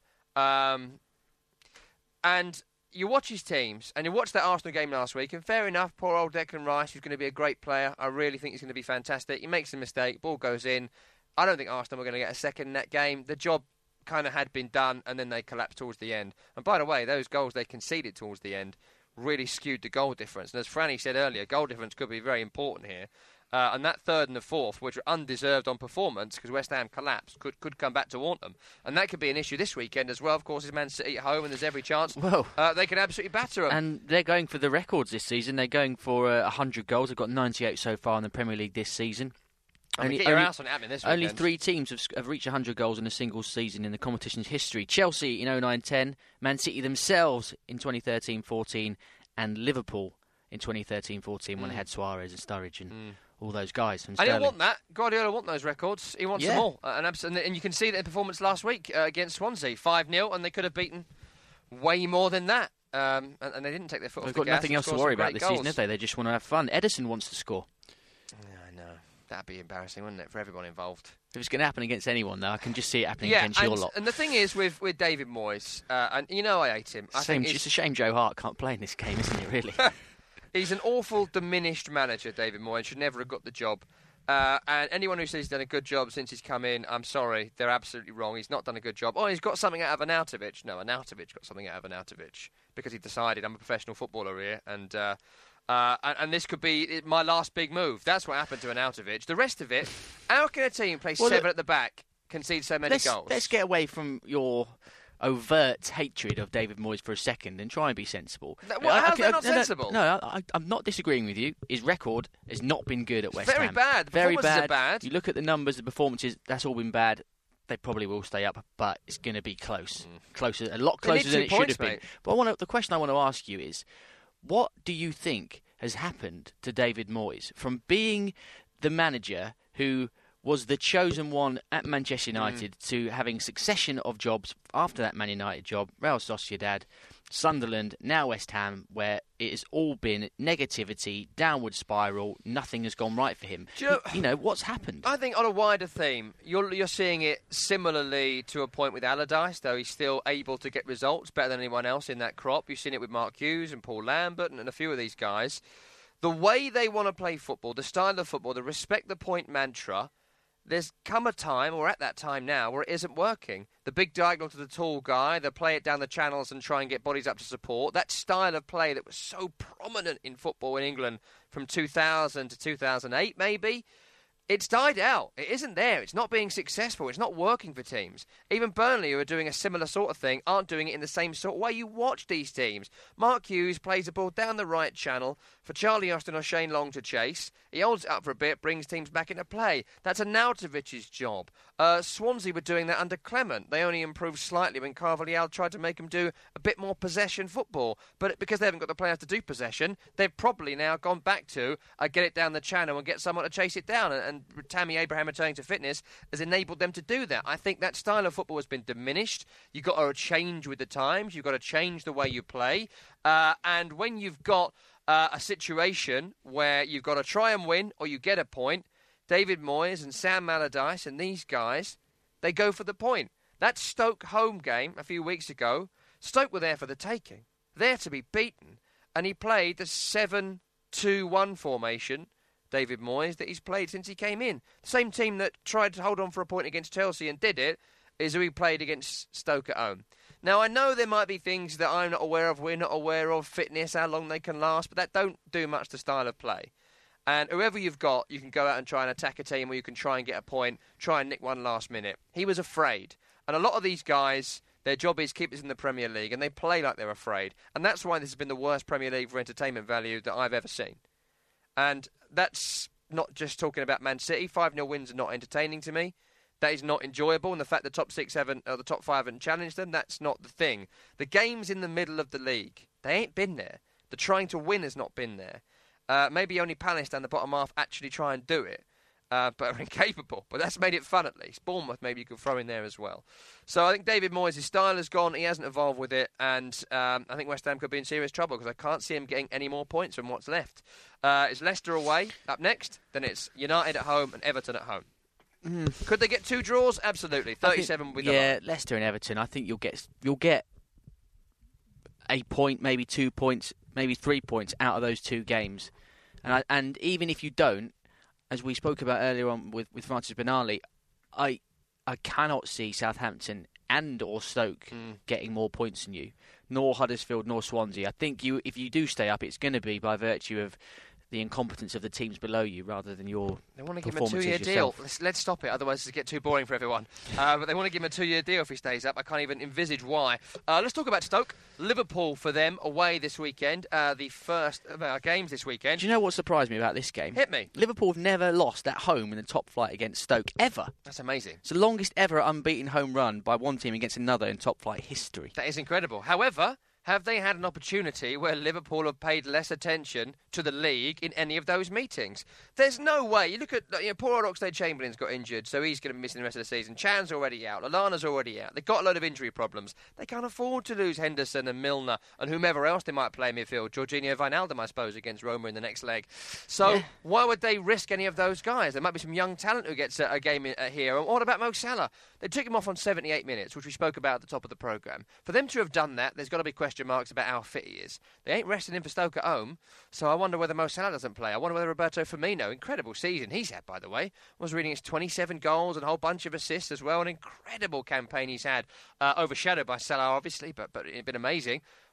And you watch his teams, and you watch that Arsenal game last week, and fair enough, poor old Declan Rice, who's going to be a great player. I really think he's going to be fantastic. He makes a mistake, ball goes in. I don't think Arsenal were going to get a second in that game. The job kind of had been done, and then they collapsed towards the end. And by the way, those goals they conceded towards the end really skewed the goal difference. And as Franny said earlier, goal difference could be very important here. And that third and the fourth, which were undeserved on performance because West Ham collapsed, could come back to haunt them. And that could be an issue this weekend as well. Of course, it's Man City at home, and there's every chance they could absolutely batter them. And they're going for the records this season. They're going for 100 goals. They've got 98 so far in the Premier League this season. Get your house on it happening this weekend. Only 3 teams have reached 100 goals in a single season in the competition's history. Chelsea in 09-10, Man City themselves in 2013-14, and Liverpool in 2013-14 when they had Suarez and Sturridge and all those guys. And he'll want that. Guardiola wants those records. He wants them all. And you can see that in performance last week against Swansea, 5-0, and they could have beaten way more than that. And they didn't take their foot off the gas. They've got nothing else to worry about this season, have they? They just want to have fun. Ederson wants to score. I know. That'd be embarrassing, wouldn't it, for everyone involved? If it's going to happen against anyone, though, I can just see it happening against your lot. And the thing is with David Moyes, and you know I hate him. It's a shame Joe Hart can't play in this game, isn't it, really? He's an awful, diminished manager, David Moyes. Should never have got the job. And anyone who says he's done a good job since he's come in, I'm sorry, they're absolutely wrong. He's not done a good job. Oh, he's got something out of Arnautovic. No, Arnautovic got something out of Arnautovic. because he decided I'm a professional footballer here, and this could be my last big move. That's what happened to Arnautovic. The rest of it, how can a team play 7 at the back, concede so many goals? Let's get away from your overt hatred of David Moyes for a second and try and be sensible. How's that not sensible? No, I'm not disagreeing with you. His record has not been good at West Ham. Very bad. The performances are bad. You look at the numbers, the performances, that's all been bad. They probably will stay up, but it's going to be close. A lot closer than it should have been. But the question I want to ask you is, what do you think has happened to David Moyes from being the manager who was the chosen one at Manchester United to having succession of jobs after that Man United job, Real Sociedad, Sunderland, now West Ham, where it has all been negativity, downward spiral, nothing has gone right for him. You know, what's happened? I think on a wider theme, you're seeing it similarly to a point with Allardyce, though he's still able to get results better than anyone else in that crop. You've seen it with Mark Hughes and Paul Lambert and a few of these guys. The way they want to play football, the style of football, the respect the point mantra, there's come a time, or at that time now, where it isn't working. The big diagonal to the tall guy, they play it down the channels and try and get bodies up to support. That style of play that was so prominent in football in England from 2000 to 2008, maybe, it's died out. It isn't there. It's not being successful. It's not working for teams. Even Burnley, who are doing a similar sort of thing, aren't doing it in the same sort of way. You watch these teams. Mark Hughes plays the ball down the right channel for Charlie Austin or Shane Long to chase. He holds it up for a bit, brings teams back into play. That's Arnautovic's job. Swansea were doing that under Clement. They only improved slightly when Carvalhal tried to make them do a bit more possession football. But because they haven't got the players to do possession, they've probably now gone back to get it down the channel and get someone to chase it down. And Tammy Abraham returning to fitness has enabled them to do that. I think that style of football has been diminished. You've got to change with the times. You've got to change the way you play. And when you've got a situation where you've got to try and win or you get a point, David Moyes and Sam Allardyce and these guys, they go for the point. That Stoke home game a few weeks ago, Stoke were there for the taking. There to be beaten. And he played the 7-2-1 formation, David Moyes, that he's played since he came in. The same team that tried to hold on for a point against Chelsea and did it is who he played against Stoke at home. Now, I know there might be things that I'm not aware of, we're not aware of, fitness, how long they can last, but that don't do much to style of play. And whoever you've got, you can go out and try and attack a team, or you can try and get a point, try and nick one last minute. He was afraid. And a lot of these guys, their job is keep us in the Premier League, and they play like they're afraid. And that's why this has been the worst Premier League for entertainment value that I've ever seen. And that's not just talking about Man City. 5-0 wins are not entertaining to me. That is not enjoyable, and the fact the top 6 haven't, or the top 5 haven't challenged them, that's not the thing. The games in the middle of the league, they ain't been there. The trying to win has not been there. Maybe only Palace down the bottom half actually try and do it, but are incapable. But that's made it fun at least. Bournemouth maybe you could throw in there as well. So I think David Moyes' style has gone. He hasn't evolved with it, and I think West Ham could be in serious trouble because I can't see him getting any more points from what's left. It's Leicester away up next, then it's United at home and Everton at home. Could they get 2 draws? Absolutely. 37 with the line. Leicester and Everton. I think you'll get a point, maybe 2 points, maybe 3 points out of those 2 games. And even if you don't, as we spoke about earlier on with Francis Benali, I cannot see Southampton and or Stoke getting more points than you, nor Huddersfield nor Swansea. I think if you do stay up, it's going to be by virtue of the incompetence of the teams below you rather than your They want to give him a performances 2-year yourself. deal. Let's stop it, otherwise it'll get too boring for everyone. But they want to give him a 2-year deal if he stays up. I can't even envisage why. Let's talk about Stoke. Liverpool for them away this weekend. The first of our games this weekend. Do you know what surprised me about this game? Hit me. Liverpool have never lost at home in the top flight against Stoke, ever. That's amazing. It's the longest ever unbeaten home run by one team against another in top flight history. That is incredible. However, have they had an opportunity where Liverpool have paid less attention to the league in any of those meetings? There's no way. You look at, poor old Oxlade-Chamberlain's got injured, so he's going to be missing the rest of the season. Chan's already out. Lallana's already out. They've got a load of injury problems. They can't afford to lose Henderson and Milner and whomever else they might play in midfield. Jorginho Wijnaldum, I suppose, against Roma in the next leg. So why would they risk any of those guys? There might be some young talent who gets a game here. And what about Mo Salah? They took him off on 78 minutes, which we spoke about at the top of the programme. For them to have done that, there's got to be question marks about how fit he is. They ain't resting him for Stoke at home, so I wonder whether Mo Salah doesn't play. I wonder whether Roberto Firmino, incredible season he's had, by the way, was reading his 27 goals and a whole bunch of assists as well. An incredible campaign he's had, overshadowed by Salah, obviously, but it's been amazing.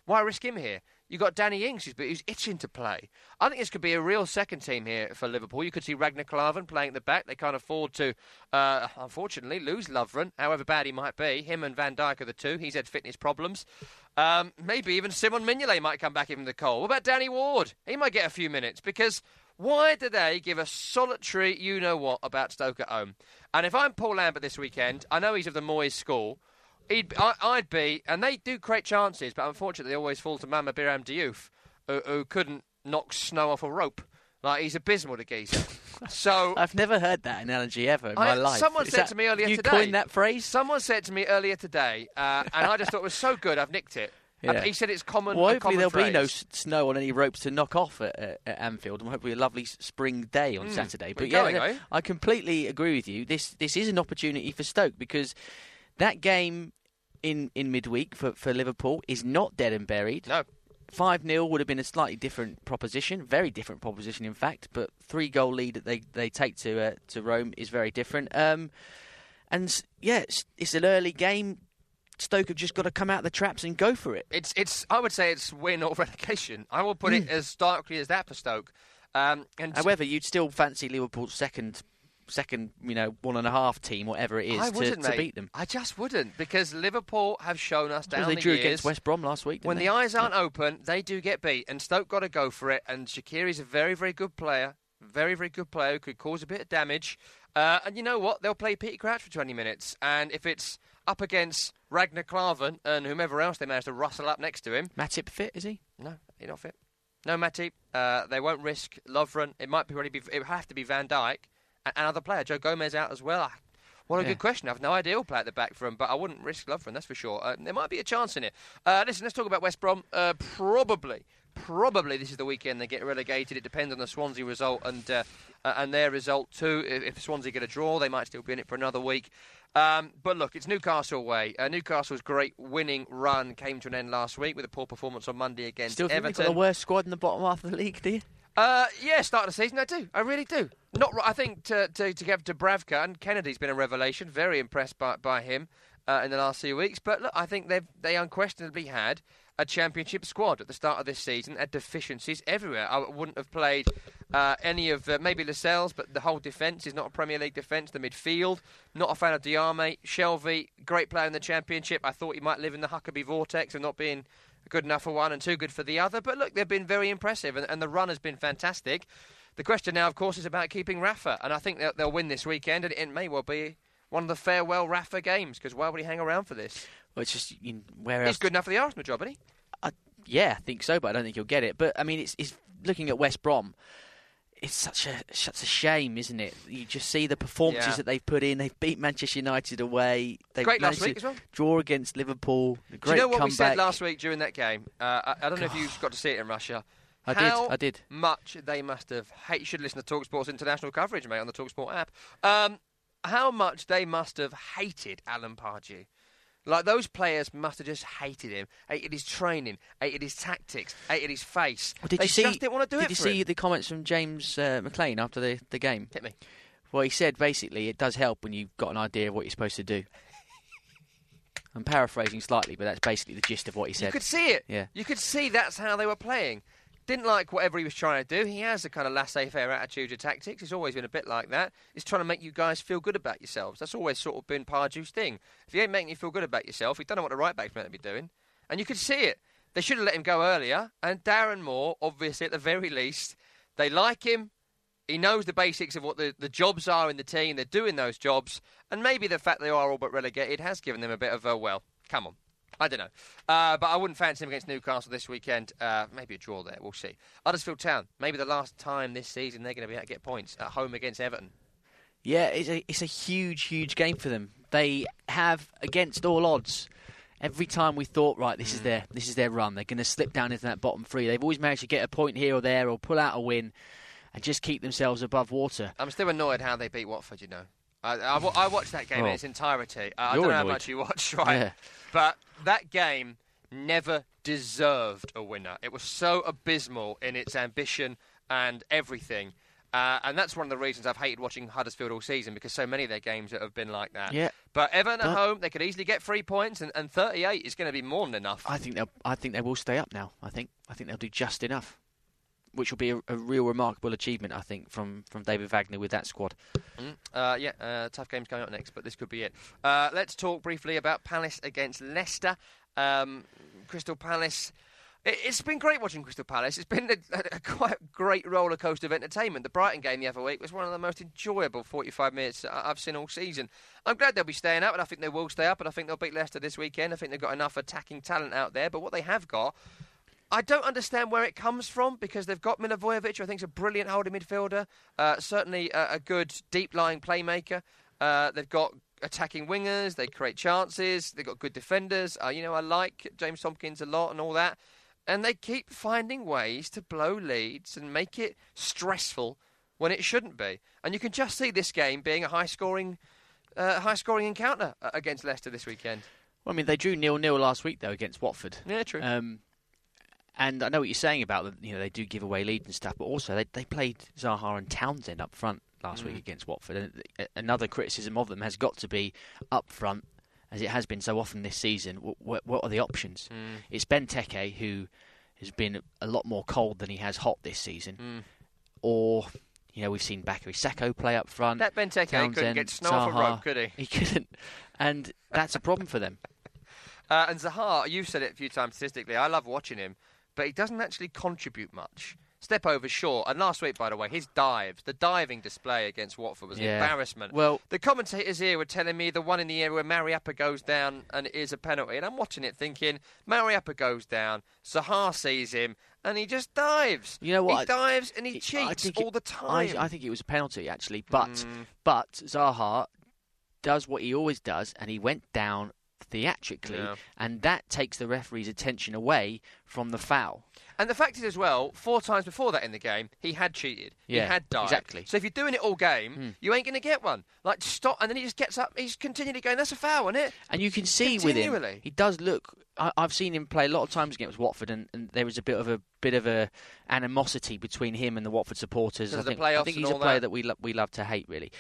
Why risk him here? You've got Danny Ings, who's itching to play. I think this could be a real second team here for Liverpool. You could see Ragnar Klavan playing at the back. They can't afford to, unfortunately, lose Lovren, however bad he might be. Him and Van Dijk are the two. He's had fitness problems. Maybe even Simon Mignolet might come back in the goal. What about Danny Ward? He might get a few minutes, because why do they give a solitary you-know-what about Stoke at home? And if I'm Paul Lambert this weekend, I know he's of the Moyes school, I'd be, and they do create chances, but unfortunately they always fall to Mama Biram Diouf, who couldn't knock snow off a rope. Like, he's abysmal, the geezer. So I've never heard that analogy ever in my life. Someone said to me earlier today. You coined that phrase? Someone said to me earlier today, and I just thought it was so good, I've nicked it. Yeah. He said it's common. Well, hopefully there'll phrase. be no snow on any ropes to knock off at Anfield, and hopefully a lovely spring day on Saturday. But I completely agree with you. This is an opportunity for Stoke, because that game in midweek for Liverpool is not dead and buried. No. 5-0 would have been a slightly different proposition, very different proposition in fact, but 3-goal lead that they take to Rome is very different. And yeah, it's an early game. Stoke have just got to come out of the traps and go for it. It's. I would say it's win or relegation. I will put it as starkly as that for Stoke. However, you'd still fancy Liverpool's second, 1.5 team, whatever it is, to beat them. I just wouldn't, because Liverpool have shown us down the years. They drew against West Brom last week. When the eyes aren't open, they do get beat, and Stoke got to go for it. And Shaqiri's a very, very good player. Very, very good player who could cause a bit of damage. And you know what? They'll play Peter Crouch for 20 minutes. And if it's up against Ragnar Klavan and whomever else they manage to rustle up next to him. Matip fit, is he? No, he's not fit. No, Matip. They won't risk Lovren. It might it would have to be Van Dijk. Another player, Joe Gomez, out as well. What a good question. I have no idea who'll play at the back for him, but I wouldn't risk Lovren, that's for sure. There might be a chance in it. Listen, let's talk about West Brom. Probably this is the weekend they get relegated. It depends on the Swansea result and their result too. If Swansea get a draw, they might still be in it for another week. But look, it's Newcastle away. Newcastle's great winning run came to an end last week with a poor performance on Monday against Everton. Still think they've got the worst squad in the bottom half of the league, do you? Yeah, start of the season, I do. I really do. Not, I think to give Dubravka, and Kennedy's been a revelation. Very impressed by him in the last few weeks. But look, I think they unquestionably had a championship squad at the start of this season, had deficiencies everywhere. I wouldn't have played any of maybe Lascelles, but the whole defence is not a Premier League defence. The midfield, not a fan of Diarmé. Shelvey, great player in the championship. I thought he might live in the Huckabee vortex of not being good enough for one and too good for the other. But look, they've been very impressive, and the run has been fantastic. The question now, of course, is about keeping Rafa, and I think they'll win this weekend, and it may well be one of the farewell Rafa games, because why would he hang around for this? Well, it's just where else? He's good enough for the Arsenal job, isn't he? Yeah, I think so, but I don't think he'll get it. But I mean, it's looking at West Brom. It's such a shame, isn't it? You just see the performances that they've put in. They've beat Manchester United away. They've great last week as well. Draw against Liverpool. Do you know what we said last week during that game? I don't know if you got to see it in Russia. I did. Much they must have hated. You should listen to TalkSport's international coverage, mate, on the TalkSport app. How much they must have hated Alan Pardew. Like, those players must have just hated him, hated his training, hated his tactics, hated his face. Well, they just didn't want to do it for him. Did you see the comments from James McLean after the game? Hit me. Well, he said, basically, it does help when you've got an idea of what you're supposed to do. I'm paraphrasing slightly, but that's basically the gist of what he said. You could see it. Yeah. You could see that's how they were playing. Didn't like whatever he was trying to do. He has a kind of laissez-faire attitude to tactics. He's always been a bit like that. He's trying to make you guys feel good about yourselves. That's always sort of been Pardew's thing. If he ain't making you feel good about yourself, he don't know what the right-back's meant to be doing. And you could see it. They should have let him go earlier. And Darren Moore, obviously, at the very least, they like him. He knows the basics of what the jobs are in the team. They're doing those jobs. And maybe the fact they are all but relegated has given them a bit of a, well, come on. I don't know. But I wouldn't fancy him against Newcastle this weekend. Maybe a draw there. We'll see. Huddersfield Town. Maybe the last time this season they're going to be able to get points at home against Everton. Yeah, it's a huge, huge game for them. They have, against all odds, every time we thought, right, this is their run. They're going to slip down into that bottom three. They've always managed to get a point here or there or pull out a win and just keep themselves above water. I'm still annoyed how they beat Watford, you know. I watched that game in its entirety. I don't know how much you watched, right? Yeah. But that game never deserved a winner. It was so abysmal in its ambition and everything. And that's one of the reasons I've hated watching Huddersfield all season, because so many of their games have been like that. Yeah. But Everton at home, they could easily get 3 points, and 38 is going to be more than enough. I think they will stay up now. I think they'll do just enough, which will be a real remarkable achievement, I think, from David Wagner with that squad. Tough games coming up next, but this could be it. Let's talk briefly about Palace against Leicester. Crystal Palace. It's been great watching Crystal Palace. It's been a quite great roller coaster of entertainment. The Brighton game the other week was one of the most enjoyable 45 minutes I've seen all season. I'm glad they'll be staying up, and I think they will stay up, and I think they'll beat Leicester this weekend. I think they've got enough attacking talent out there, but what they have got, I don't understand where it comes from, because they've got Milivojevic, who I think is a brilliant holding midfielder, certainly a good deep-lying playmaker. They've got attacking wingers, they create chances, they've got good defenders. I like James Tompkins a lot and all that. And they keep finding ways to blow leads and make it stressful when it shouldn't be. And you can just see this game being a high-scoring encounter against Leicester this weekend. Well, I mean, they drew 0-0 last week, though, against Watford. Yeah, true. And I know what you're saying about them. They do give away leads and stuff, but also they played Zaha and Townsend up front last week against Watford. And another criticism of them has got to be up front, as it has been so often this season. What are the options? It's Benteke, who has been a lot more cold than he has hot this season. Or, we've seen Bakary Sacco play up front. That Benteke couldn't get snow off a rope, could he? He couldn't. And that's a problem for them. And Zaha, you've said it a few times statistically, I love watching him, but he doesn't actually contribute much. Step over short. And last week, by the way, his dives, the diving display against Watford was an embarrassment. Well, the commentators here were telling me the one in the area where Mariappa goes down and it is a penalty. And I'm watching it thinking, Mariappa goes down, Zaha sees him, and he just dives. You know what? He dives and he cheats all the time. I think it was a penalty, actually. But Zaha does what he always does, and he went down theatrically, and that takes the referee's attention away from the foul. And the fact is as well, 4 times before that in the game, he had cheated. Yeah, he had dived. exactly. So if you're doing it all game, you ain't going to get one. Like, stop, and then he just gets up, he's continually going, that's a foul, isn't it? And you can see with him, he does look, I've seen him play a lot of times against Watford, and there was a bit of a animosity between him and the Watford supporters. I think he's a player that we love to hate, really.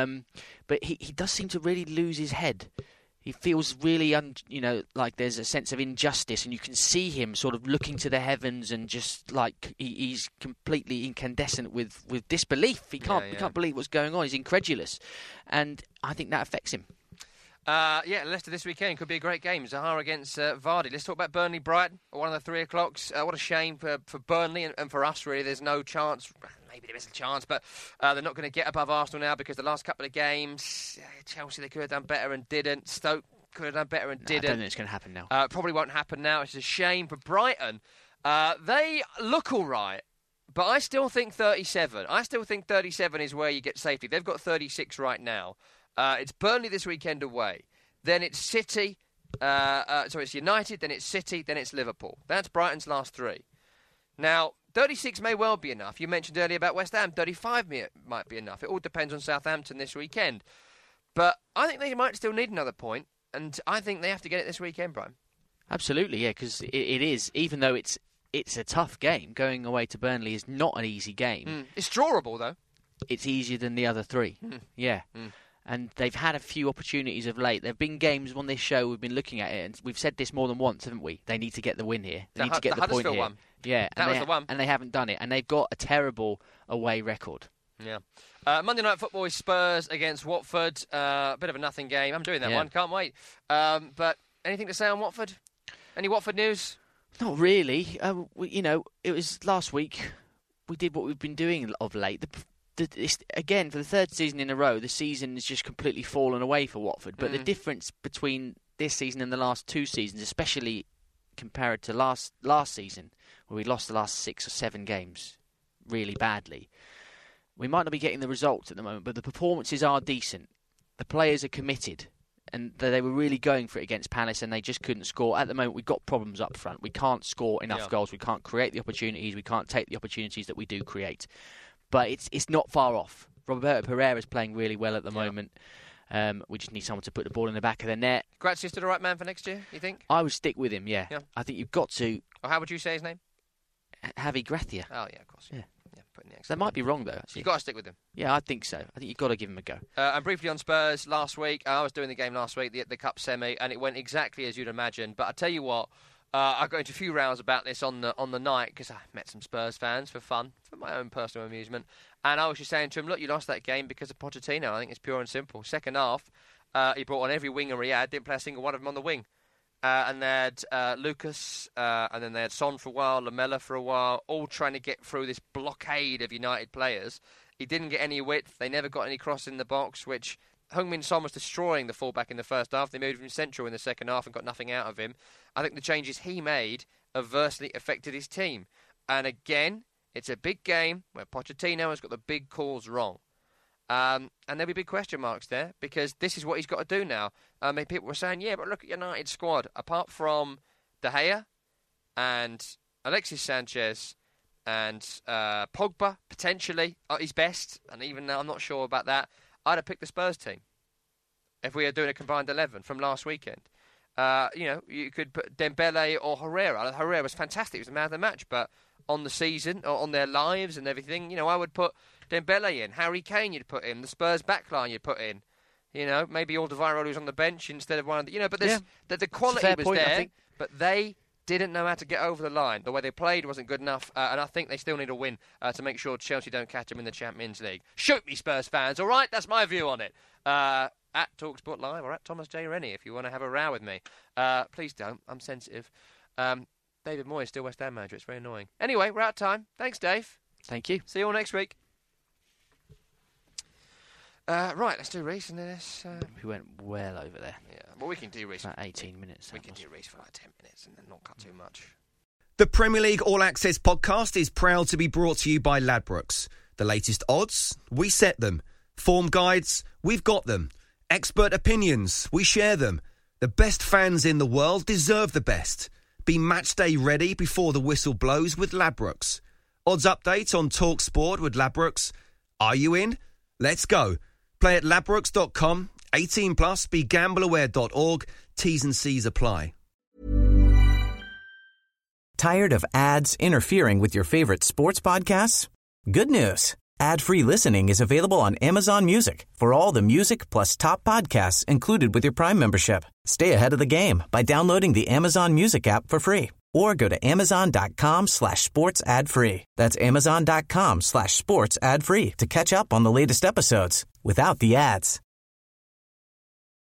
But he does seem to really lose his head. He feels really, like there's a sense of injustice, and you can see him sort of looking to the heavens and just like he's completely incandescent with disbelief. He can't believe what's going on. He's incredulous, and I think that affects him. Leicester this weekend could be a great game. Zaha against Vardy. Let's talk about Burnley-Brighton, one of the 3 o'clocks. What a shame for Burnley and for us, really. There's no chance. Maybe there is a chance, but they're not going to get above Arsenal now because the last couple of games, Chelsea, they could have done better and didn't. Stoke could have done better and didn't. I don't think it's going to happen now. Probably won't happen now. It's a shame for Brighton. They look all right, but I still think 37. I still think 37 is where you get safety. They've got 36 right now. It's Burnley this weekend away. Then it's City. It's United. Then it's City. Then it's Liverpool. That's Brighton's last 3. Now, 36 may well be enough. You mentioned earlier about West Ham. 35 might be enough. It all depends on Southampton this weekend. But I think they might still need another point, and I think they have to get it this weekend, Brian. Absolutely, yeah, because it is. Even though it's a tough game, going away to Burnley is not an easy game. It's drawable, though. It's easier than the other 3. Yeah. And they've had a few opportunities of late. There have been games on this show, we've been looking at it, and we've said this more than once, haven't we? They need to get the win here. They need to get the point here. One. Yeah, that was the one. And they haven't done it. And they've got a terrible away record. Yeah. Monday Night Football is Spurs against Watford. A bit of a nothing game. I'm doing that one. Can't wait. But anything to say on Watford? Any Watford news? Not really. It was last week. We did what we've been doing of late. Again, for the 3rd season in a row, the season has just completely fallen away for Watford. But the difference between this season and the last 2 seasons, especially compared to last season, where we lost the last 6 or 7 games really badly, we might not be getting the results at the moment, but the performances are decent. The players are committed, and they were really going for it against Palace, and they just couldn't score. At the moment, we've got problems up front. We can't score enough goals. We can't create the opportunities. We can't take the opportunities that we do create. But it's not far off. Roberto Pereira's playing really well at the moment. We just need someone to put the ball in the back of the net. Grazia's still the right man for next year, you think? I would stick with him, yeah. I think you've got to... Or how would you say his name? Javi Gracia. Oh, yeah, of course. Yeah. Putting the They might be wrong, though. Actually. You've got to stick with them. Yeah, I think so. I think you've got to give them a go. And briefly on Spurs, last week, I was doing the game last week, the Cup semi, and it went exactly as you'd imagine. But I tell you what, I got into a few rounds about this on the night, because I met some Spurs fans for fun, for my own personal amusement. And I was just saying to him, look, you lost that game because of Pochettino. I think it's pure and simple. Second half, he brought on every winger he had, didn't play a single one of them on the wing. And they had Lucas, and then they had Son for a while, Lamella for a while, all trying to get through this blockade of United players. He didn't get any width. They never got any cross in the box, which Heung-min Son was destroying the fullback in the first half. They moved him central in the second half and got nothing out of him. I think the changes he made adversely affected his team. And again, it's a big game where Pochettino has got the big calls wrong. And there'll be big question marks there, because this is what he's got to do now. I mean, people were saying, yeah, but look at United's squad. Apart from De Gea and Alexis Sanchez and Pogba, potentially, at his best, and even now I'm not sure about that, I'd have picked the Spurs team if we are doing a combined 11 from last weekend. You could put Dembele or Herrera. Herrera was fantastic. He was the man of the match, but on the season, or on their lives and everything, I would put Dembele in. Harry Kane you'd put in. The Spurs backline you'd put in. Maybe Alderweireld was on the bench instead of one of the... but the quality was there, but they didn't know how to get over the line. The way they played wasn't good enough, and I think they still need a win to make sure Chelsea don't catch them in the Champions League. Shoot me, Spurs fans, all right? That's my view on it. At TalkSport Live or at Thomas J. Rennie if you want to have a row with me. Please don't. I'm sensitive. David Moyes still West Ham manager. It's very annoying. Anyway, we're out of time. Thanks, Dave. Thank you. See you all next week. Right, let's do Reece and then we went well over there. Yeah, well, we can do Reece. About 18 minutes. We can do Reece for like 10 minutes and then not cut too much. The Premier League All Access podcast is proud to be brought to you by Ladbrokes. The latest odds, we set them. Form guides, we've got them. Expert opinions, we share them. The best fans in the world deserve the best. Be match day ready before the whistle blows with Ladbrokes. Odds update on TalkSport with Ladbrokes. Are you in? Let's go. Play at ladbrokes.com. 18 plus. BeGambleAware.org. T's and C's apply. Tired of ads interfering with your favorite sports podcasts? Good news. Ad-free listening is available on Amazon Music for all the music plus top podcasts included with your Prime membership. Stay ahead of the game by downloading the Amazon Music app for free or go to amazon.com/sports ad free. That's amazon.com/sports ad free to catch up on the latest episodes without the ads.